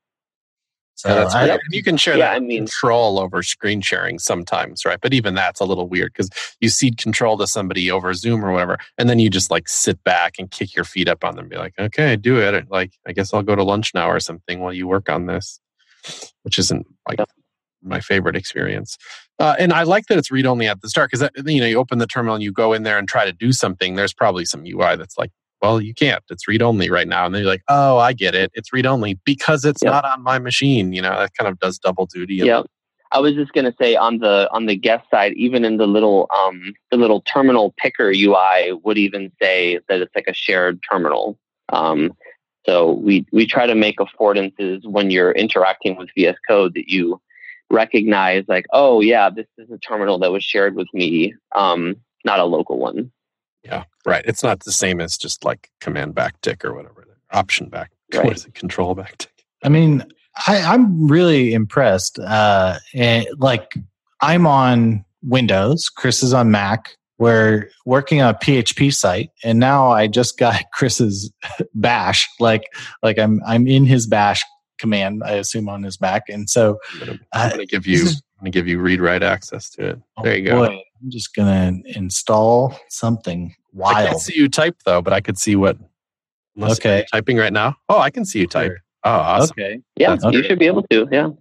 A: So
B: Yeah, that's
A: I-
B: great. And you can share
C: Yeah,
B: that
C: I mean-
B: control over screen sharing sometimes, right? But even that's a little weird because you cede control to somebody over Zoom or whatever, and then you just like sit back and kick your feet up on them and be like, okay, do it. Like, I guess I'll go to lunch now or something while you work on this, which isn't like
C: Yep.
B: my favorite experience. Uh, and I like that it's read only at the start because, you know, you open the terminal and you go in there and try to do something. There's probably some U I that's like, well, you can't. It's read only right now. And then you're like, oh, I get it. It's read only because it's
C: Yep.
B: not on my machine. You know, that kind of does double duty.
C: Yeah. I was just going to say on the on the guest side, even in the little um the little terminal picker U I would even say that it's like a shared terminal. Um, so we we try to make affordances when you're interacting with V S Code that you recognize like, oh yeah, this is a terminal that was shared with me, um, not a local one.
B: Yeah, right. It's not the same as just like command backtick or whatever. Option back.
C: Right.
B: What is it? Control backtick.
A: I mean, I, I'm really impressed. Uh, and like I'm on Windows, Chris is on Mac. We're working on a P H P site, and now I just got Chris's Bash. Like, like I'm I'm in his Bash command, I assume on his Mac, and so
B: I'm gonna,
A: uh,
B: I'm gonna give you.
A: this is-
B: I'm gonna give you read write access to it. There you
A: oh
B: go.
A: boy, I'm just gonna install something
B: I
A: wild.
B: can't see you type though, but I could see what. Unless
A: Okay.
B: you're typing right now. Oh, I can see you type.
A: Sure.
B: Oh, awesome.
A: Okay.
C: Yeah,
B: That's
C: you
B: great.
C: should be able to. Yeah.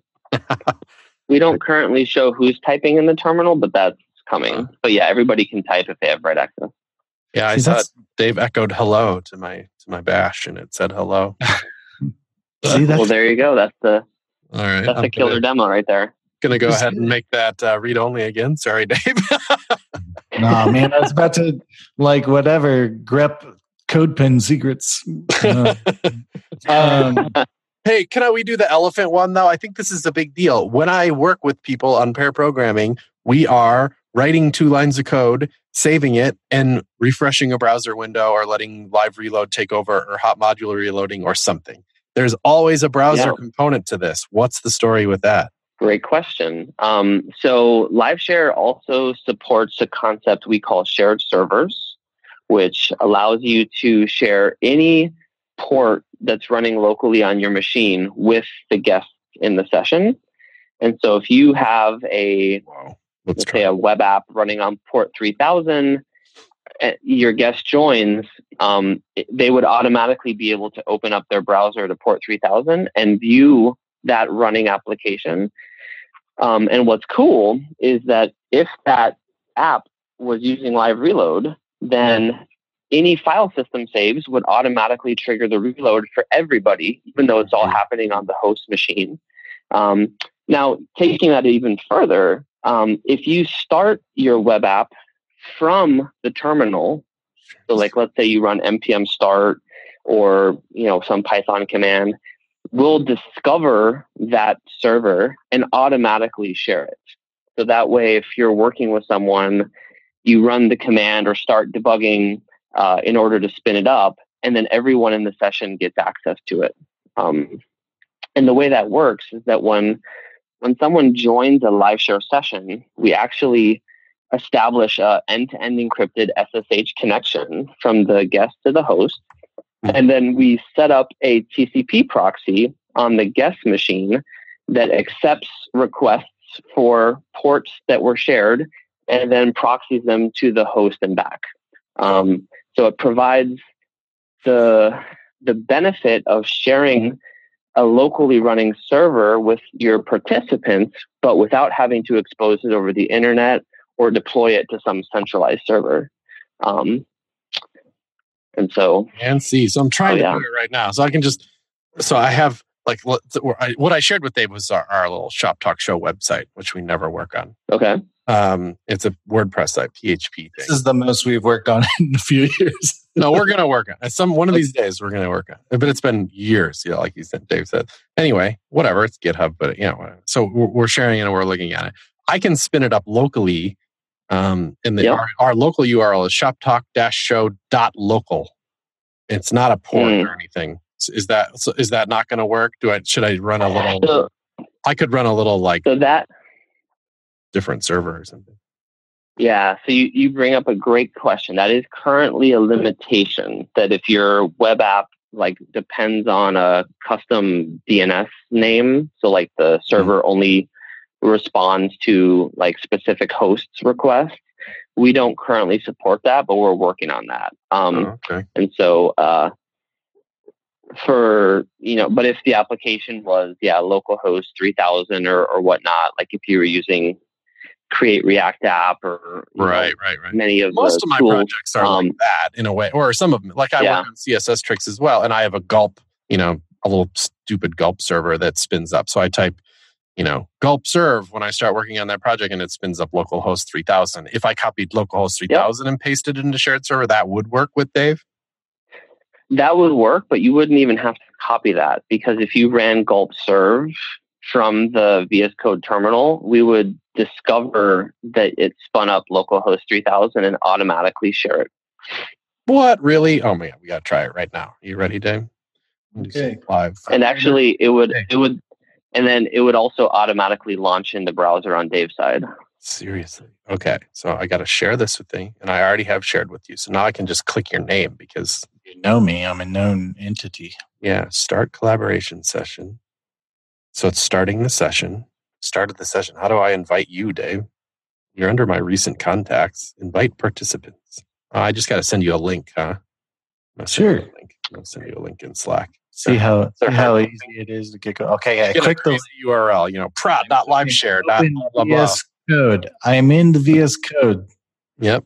C: We don't currently show who's typing in the terminal, but that's coming. But yeah, everybody can type if they have write access.
B: Yeah, I
A: See,
B: saw
A: that's-
B: Dave echoed hello to my to my bash, and it said hello.
A: See, that's
C: Well, there you go. That's the
B: All right,
C: that's
B: I'm
C: a killer
B: gonna,
C: demo right there.
B: gonna go
A: Just-
B: ahead and make that uh, read only again. Sorry, Dave.
A: no, man. I was about to like whatever grep code pen secrets. Uh, um,
B: Hey, can I, we do the elephant one though? I think this is a big deal. When I work with people on pair programming, we are writing two lines of code, saving it, and refreshing a browser window or letting live reload take over or hot modular reloading or something. There's always a browser
C: Yeah.
B: component to this. What's the story with that?
C: Great question. Um, so LiveShare also supports a concept we call shared servers, which allows you to share any port that's running locally on your machine with the guests in the session. And so if you have a,
B: Wow. Let's
C: let's say, a web app running on port three thousand, uh, your guest joins, um, they would automatically be able to open up their browser to port three thousand and view that running application. Um, and what's cool is that if that app was using Live Reload, then any file system saves would automatically trigger the reload for everybody, even though it's all happening on the host machine. Um, now, taking that even further, um, if you start your web app from the terminal, so like let's say you run npm start or you know some Python command, we'll discover that server and automatically share it. So that way, if you're working with someone, you run the command or start debugging uh, in order to spin it up, and then everyone in the session gets access to it. Um, and the way that works is that when when someone joins a LiveShare session, we actually establish a end-to-end encrypted S S H connection from the guest to the host. And then we set up a T C P proxy on the guest machine that accepts requests for ports that were shared and then proxies them to the host and back. Um, So it provides the the benefit of sharing a locally running server with your participants, but without having to expose it over the internet or deploy it to some centralized server. Um, and so,
B: and see, so I'm trying
C: oh,
B: to
C: yeah.
B: do it right now. So I can just, so I have like what I, what I shared with Dave was our, our little Shop Talk Show website, which we never work on.
C: Okay.
B: Um, it's a WordPress site, P H P thing.
A: This is the most we've worked on in a few years.
B: No, we're gonna work on it. Some one of these days we're gonna work on it. But it's been years, you know, like you said, Dave said. Anyway, whatever. It's GitHub, but you know, whatever. So we're, we're sharing it and we're looking at it. I can spin it up locally. Um, in the
C: Yep.
B: our, our local U R L is shoptalk-show dot local. It's not a port
C: Mm.
B: or anything. So is that so is that not going to work? Do I should I run a little?
C: So,
B: I could run a little like
C: so that,
B: different server or something.
C: yeah, so you, you bring up a great question. That is currently a limitation, that if your web app like depends on a custom D N S name, so like the server only responds to like specific hosts requests, we don't currently support that, but we're working on that. Um,
B: Oh, okay.
C: and so uh, for, you know, but if the application was, yeah, localhost three thousand or, or whatnot, like if you were using Create React App or you know,
B: Right, right, right.
C: many of
B: Most
C: the
B: of my
C: tools,
B: projects are
C: um,
B: like that in a way, or some of them. Like I
C: Yeah.
B: work on C S S tricks as well, and I have a gulp, you know, a little stupid gulp server that spins up. So I type, you know, gulp serve when I start working on that project, and it spins up localhost three thousand. If I copied localhost three thousand and pasted it into shared server, that would work with Dave.
C: that would work, but you wouldn't even have to copy that, because if you ran gulp serve from the V S Code terminal, we would discover that it spun up localhost three thousand and automatically share it.
B: What really? Oh my god, we gotta try it right now. You ready, Dave?
A: Okay.
B: Live.
C: And actually, it would
B: Okay.
C: it would, and then it would also automatically launch in the browser on Dave's side.
B: Seriously. Okay. So I got to share this with you, and I already have shared with you. So now I can just click your name because,
A: You know me. I'm a known entity.
B: yeah, start collaboration session. So it's starting the session. Started the session. How do I invite you, Dave? You're under my recent contacts. Invite participants. Oh, I just got to send you a link, huh? I'll send you
A: Sure.
B: a link. I'll send you a link in Slack.
A: See how
C: So
A: see how
C: how-
A: easy it is to get going. Okay, yeah,
B: Get a
A: click the
B: crazy U R L, you know, prod dot live share dot
A: Open
B: blah, blah,
A: V
B: blah.
A: S Code. I am in the V S Code.
B: Yep.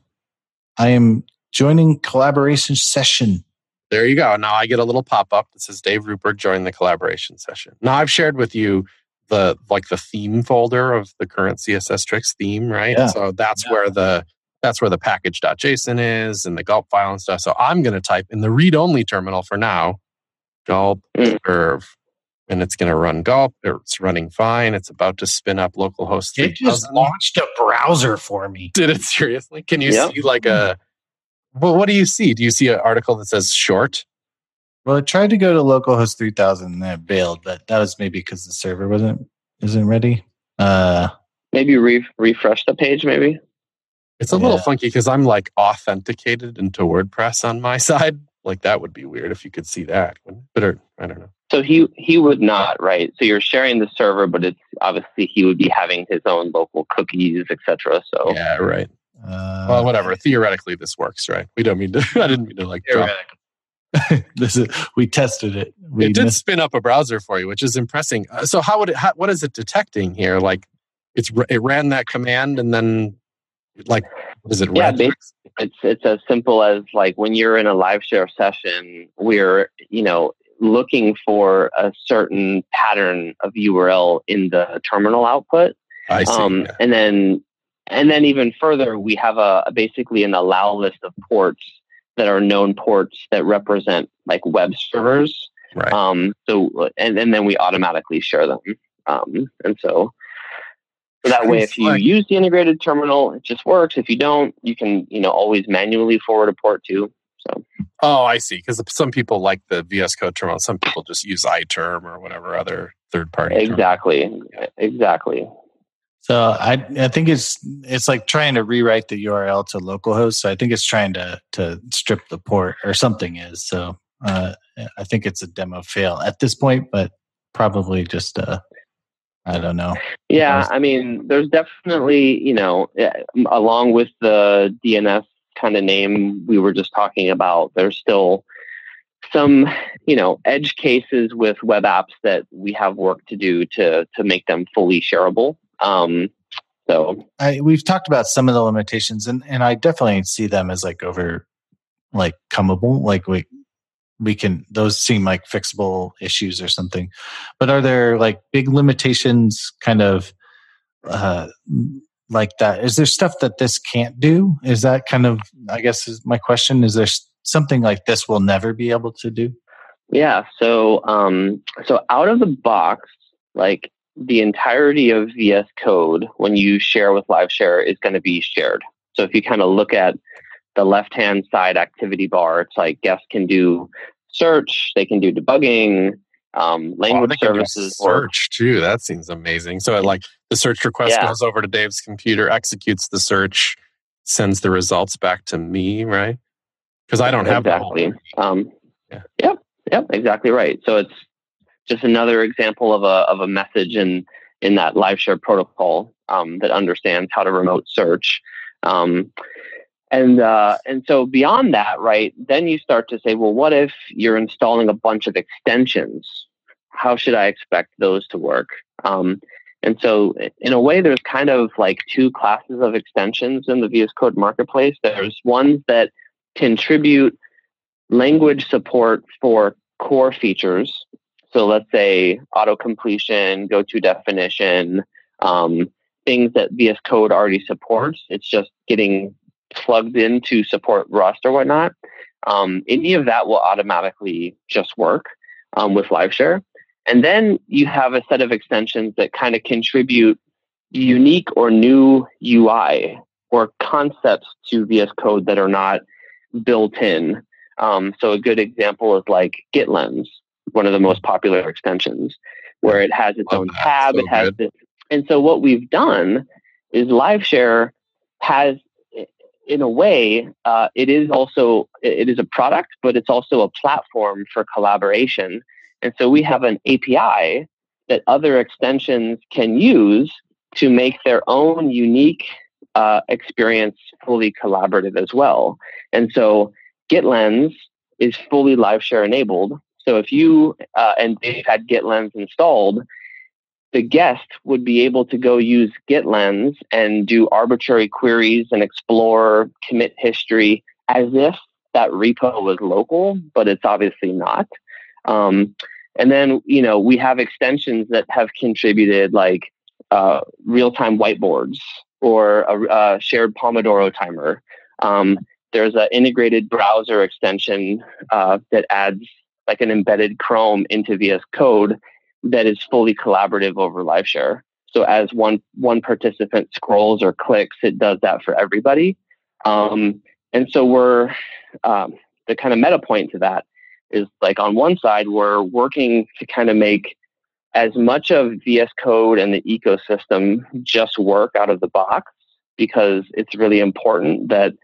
A: I am joining collaboration session.
B: There you go. Now I get a little pop-up that says Dave Rupert joined the collaboration session. Now I've shared with you the like the theme folder of the current C S S tricks theme, right?
A: Yeah.
B: So that's
A: Yeah.
B: where the that's where the package.json is and the gulp file and stuff. So I'm going to type in the read-only terminal for now, gulp
C: Mm.
B: serve, and it's going to run gulp. It's running fine. It's about to spin up localhost
A: It just
B: three thousand.
A: launched a browser for me.
B: Did it seriously? Can you
C: Yep.
B: see like a? Well, what do you see? Do you see an article that says short?
A: Well, it tried to go to localhost three thousand and then it bailed, but that was maybe because the server wasn't isn't ready. Uh,
C: Maybe re- refresh the page, maybe.
B: It's a little
A: Yeah.
B: funky because I'm like authenticated into WordPress on my side. Like that would be weird if you could see that. But or, I don't know.
C: So he he would not, right? So you're sharing the server, but it's obviously he would be having his own local cookies, et cetera. So
B: Yeah, right.
A: uh,
B: Well, whatever. Theoretically, this works, right? We don't mean to. I didn't mean to like. Drop.
A: this is we tested it. We
B: It did
A: missed-
B: spin up a browser for you, which is impressing. Uh, so how would it? How, what is it detecting here? Like, it's it ran that command and then, like, what is it?
C: Yeah,
B: read-
C: basically, it's it's as simple as like when you're in a live share session, we're you know looking for a certain pattern of U R L in the terminal output,
B: I see.
C: um,
B: yeah.
C: and then and then even further, we have a basically an allow list of ports that are known ports that represent like web servers.
B: Right.
C: Um, so and, and then we automatically share them. Um, and so, so that way, if you
A: Like-
C: use the integrated terminal, it just works. If you don't, you can you know always manually forward a port too. So
B: Oh, I see. Because some people like the V S Code terminal. Some people just use iTerm or whatever other third-party. terminal.
C: exactly, exactly.
A: So I I think it's it's like trying to rewrite the U R L to localhost. So I think it's trying to to strip the port or something is. So uh, I think it's a demo fail at this point, but probably just uh, I don't know.
C: Yeah,
A: Yes.
C: I mean, there's definitely you know eh, along with the D N S kind of name we were just talking about, there's still some, you know, edge cases with web apps that we have work to do to to make them fully shareable. Um, so
A: I, we've talked about some of the limitations, and, and I definitely see them as like over, like comable. Like we we can, those seem like fixable issues or something. But are there like big limitations, kind of uh, like that? Is there stuff that this can't do? Is that kind of, I guess, is my question? Is there something like this we'll never be able to do?
C: Yeah. So, um, so out of the box, like the entirety of V S Code, when you share with LiveShare, is going to be shared. So if you kind of look at the left-hand side activity bar, it's like guests can do search, they can do debugging, um, language
B: oh,
C: services.
B: Search too. That seems amazing. So it, like the search request
C: yeah.
B: goes over to Dave's computer, executes the search, sends the results back to me, right? Because I don't have
C: exactly.
B: the whole
C: um,
B: yeah.
C: Yep. Yep. Exactly right. So it's just another example of a of a message in in that LiveShare protocol um, that understands how to remote search. Um, and uh, and so beyond that, right, then you start to say, well, what if you're installing a bunch of extensions? How should I expect those to work? Um, and so in a way, there's kind of like two classes of extensions in the V S Code marketplace. There's ones that contribute language support for core features. So let's say auto completion, go-to definition, um, things that V S Code already supports. It's just getting plugged in to support Rust or whatnot. Um, any of that will automatically just work um, with LiveShare. And then you have a set of extensions that kind of contribute unique or new U I or concepts to V S Code that are not built in. Um, so a good example is like GitLens, one of the most popular extensions, where it has its
B: Love
C: own
B: that.
C: tab.
B: So
C: it has
B: good.
C: this, and so what we've done is LiveShare has, in a way, uh, it is also it is a product, but it's also a platform for collaboration. And so we have an A P I that other extensions can use to make their own unique uh, experience fully collaborative as well. And so GitLens is fully LiveShare enabled. So if you uh, and Dave had GitLens installed, the guest would be able to go use GitLens and do arbitrary queries and explore commit history as if that repo was local, but it's obviously not. Um, and then, you know, we have extensions that have contributed like uh, real-time whiteboards or a, a shared Pomodoro timer. Um, there's an integrated browser extension uh, that adds like an embedded Chrome into V S Code that is fully collaborative over LiveShare. So as one one participant scrolls or clicks, it does that for everybody. Um, and so we're um, the kind of meta point to that is like on one side, we're working to kind of make as much of V S Code and the ecosystem just work out of the box, because it's really important that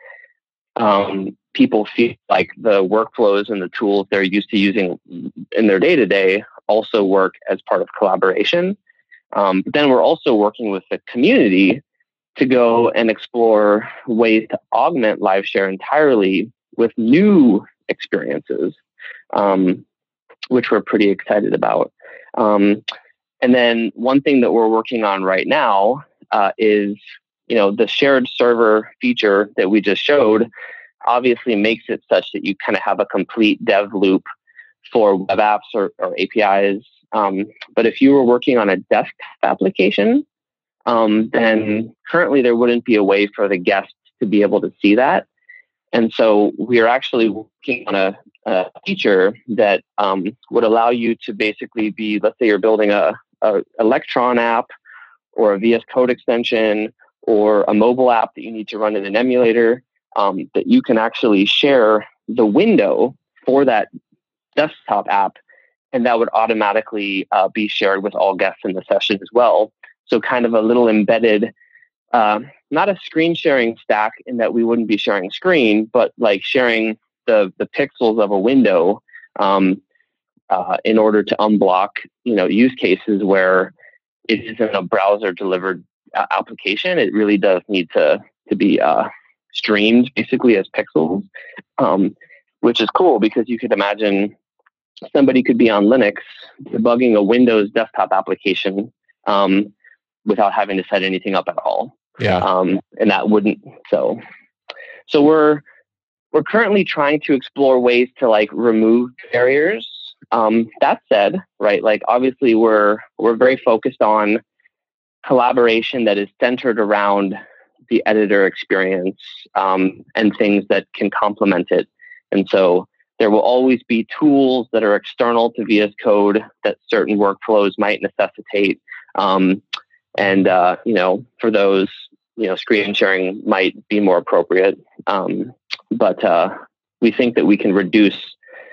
C: um, people feel like the workflows and the tools they're used to using in their day-to-day also work as part of collaboration. Um, but then we're also working with the community to go and explore ways to augment LiveShare entirely with new experiences, um, which we're pretty excited about. Um, and then one thing that we're working on right now uh, is, you know, the shared server feature that we just showed obviously makes it such that you kind of have a complete dev loop for web apps or, or A P Is. Um, but if you were working on a desktop application, um, then currently there wouldn't be a way for the guests to be able to see that. And so we are actually working on a, a feature that um, would allow you to basically be, let's say you're building a, a Electron app or a V S Code extension or a mobile app that you need to run in an emulator, um, that you can actually share the window for that desktop app, and that would automatically uh, be shared with all guests in the session as well. So kind of a little embedded, uh, not a screen sharing stack in that we wouldn't be sharing screen, but like sharing the the pixels of a window um, uh, in order to unblock, you know, use cases where it isn't a browser delivered uh, application. It really does need to to be uh, streamed basically as pixels, um, which is cool because you could imagine somebody could be on Linux debugging a Windows desktop application um, without having to set anything up at all.
B: Yeah.
C: Um, and that wouldn't, so, so we're, we're currently trying to explore ways to like remove barriers. Um, that said, right, like obviously we're, we're very focused on collaboration that is centered around the editor experience um, and things that can complement it. And so there will always be tools that are external to V S Code that certain workflows might necessitate. Um, and, uh, you know, for those, you know, screen sharing might be more appropriate. Um, but uh, we think that we can reduce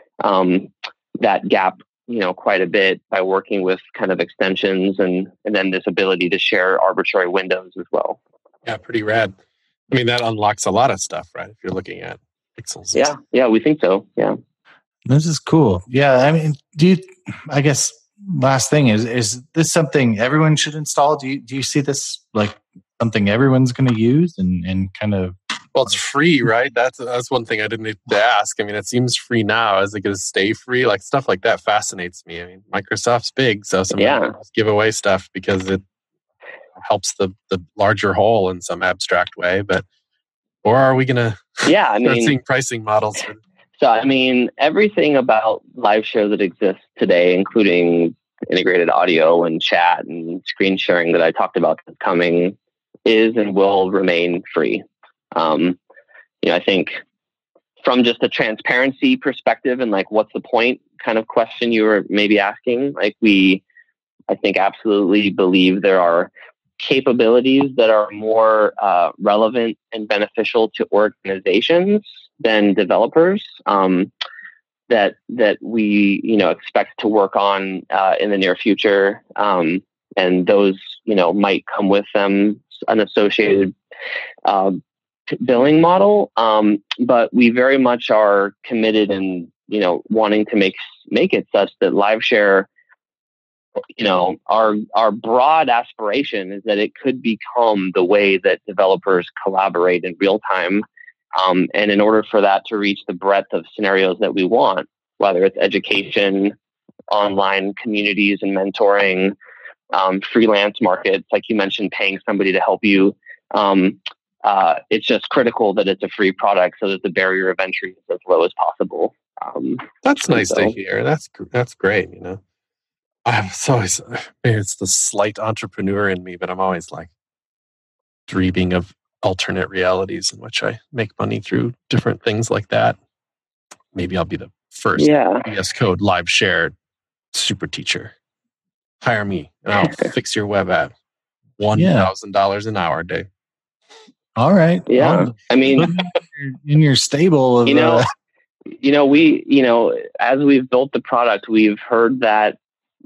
C: um, that gap, you know, quite a bit by working with kind of extensions and, and then this ability to share arbitrary windows as well.
B: Yeah, pretty rad. I mean, that unlocks a lot of stuff, right? If you're looking at pixels.
C: Yeah, yeah, we think so. Yeah.
A: This is cool. Yeah, I mean, do you, I guess last thing is, is this something everyone should install? Do you, do you see this like something everyone's going to use and, and kind of?
B: Well, it's free, right? That's that's one thing I didn't need to ask. I mean, it seems free now. Is it going to stay free? Like stuff like that fascinates me. I mean, Microsoft's big, so some
C: yeah.
B: give away stuff because it helps the, the larger whole in some abstract way. But or are we going to
C: yeah, I
B: start
C: mean,
B: seeing pricing models? For,
C: So, I mean, everything about LiveShare that exists today, including integrated audio and chat and screen sharing that I talked about that's coming, is and will remain free. Um, you know, I think from just a transparency perspective and like, what's the point kind of question you were maybe asking, like we, I think absolutely believe there are capabilities that are more uh, relevant and beneficial to organizations than developers um, that that we you know expect to work on uh, in the near future, um, and those you know might come with them an associated uh, billing model. Um, but we very much are committed and you know wanting to make make it such that LiveShare, you know, our our broad aspiration is that it could become the way that developers collaborate in real time. Um, and in order for that to reach the breadth of scenarios that we want, whether it's education, online communities and mentoring, um, freelance markets, like you mentioned, paying somebody to help you, um, uh, it's just critical that it's a free product so that the barrier of entry is as low as possible. Um,
B: that's nice
C: so,
B: to hear. That's that's great. You know, I'm always maybe it's the slight entrepreneur in me, but I'm always like dreaming of alternate realities in which I make money through different things like that. Maybe I'll be the first
C: yeah.
B: V S Code LiveShare super teacher. Hire me and I'll fix your web app. one thousand dollars an hour, Dave.
A: All right.
C: Yeah.
A: I'll,
C: I mean,
A: in your stable of,
C: you know,
A: uh,
C: you know, we, you know, as we've built the product, we've heard that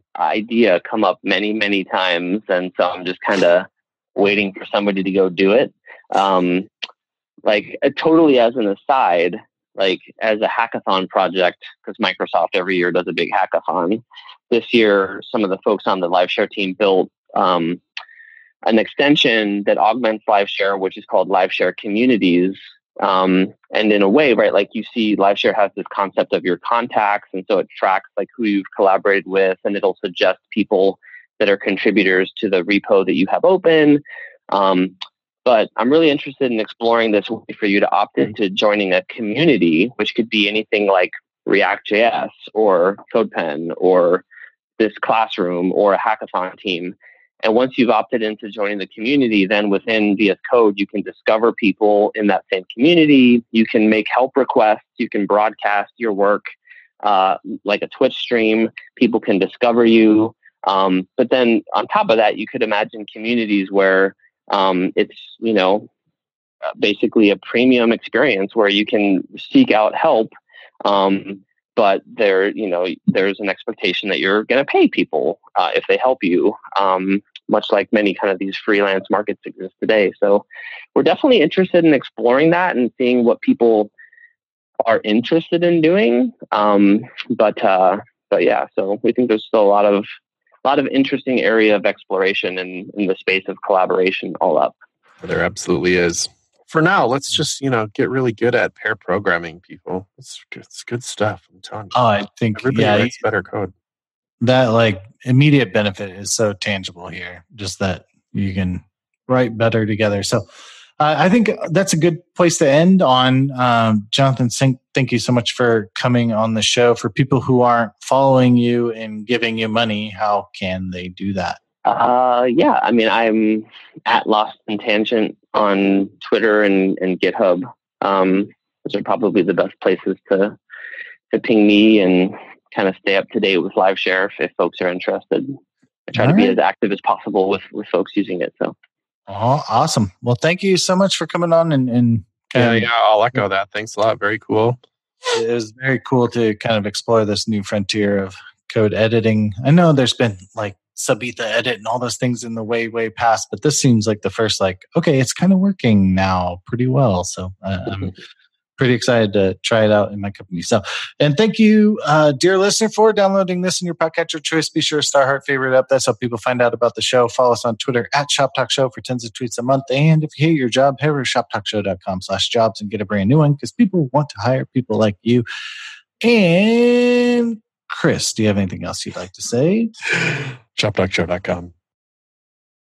C: idea come up many, many times. And so I'm just kind of waiting for somebody to go do it. Um, like uh, totally as an aside, like as a hackathon project, because Microsoft every year does a big hackathon. This year, some of the folks on the LiveShare team built um, an extension that augments LiveShare, which is called LiveShare Communities. Um, and in a way, right, like you see LiveShare has this concept of your contacts. And so it tracks like who you've collaborated with, and it'll suggest people that are contributors to the repo that you have open. Um, But I'm really interested in exploring this way for you to opt into joining a community, which could be anything like React.js or CodePen or this classroom or a hackathon team. And once you've opted into joining the community, then within V S Code, you can discover people in that same community. You can make help requests. You can broadcast your work uh, like a Twitch stream. People can discover you. Um, but then on top of that, you could imagine communities where Um, it's, you know, basically a premium experience where you can seek out help. Um, but there, you know, there's an expectation that you're going to pay people uh, if they help you, um, much like many kind of these freelance markets exist today. So we're definitely interested in exploring that and seeing what people are interested in doing. Um, but, uh, but yeah, so we think there's still a lot of, A lot of interesting area of exploration in, in the space of collaboration all up.
B: There absolutely is. for now, let's just, you know, get really good at pair programming, people. It's, it's good stuff. I'm telling you.
A: Oh, I think
B: everybody
A: yeah,
B: writes better code.
A: That like immediate benefit is so tangible here. Just that you can write better together. So uh, I think that's a good place to end on. Um, Jonathan, thank you so much for coming on the show. For people who aren't following you and giving you money, how can they do that?
C: Uh, yeah, I mean, I'm at Lost in Tangent on Twitter and, and GitHub. Um, those are probably the best places to to ping me and kind of stay up to date with LiveShare if, if folks are interested. I try
A: All
C: to be
A: right.
C: as active as possible with, with folks using it. So,
A: oh, awesome. Well, thank you so much for coming on and, and
B: yeah, yeah, I'll echo that. Thanks a lot. Very cool.
A: It was very cool to kind of explore this new frontier of code editing. I know there's been like Subetha Edit and all those things in the way, way past, but this seems like the first, like, okay, it's kind of working now pretty well. So uh, I'm pretty excited to try it out in my company. So, and thank you, uh, dear listener, for downloading this in your podcatcher choice. Be sure to star, heart, favorite up. That's how people find out about the show. Follow us on Twitter at Shop Talk Show for tens of tweets a month. And if you hate your job, head over to shoptalkshow.com slash jobs and get a brand new one because people want to hire people like you. And Chris, do you have anything else you'd like to say?
B: shop talk show dot com.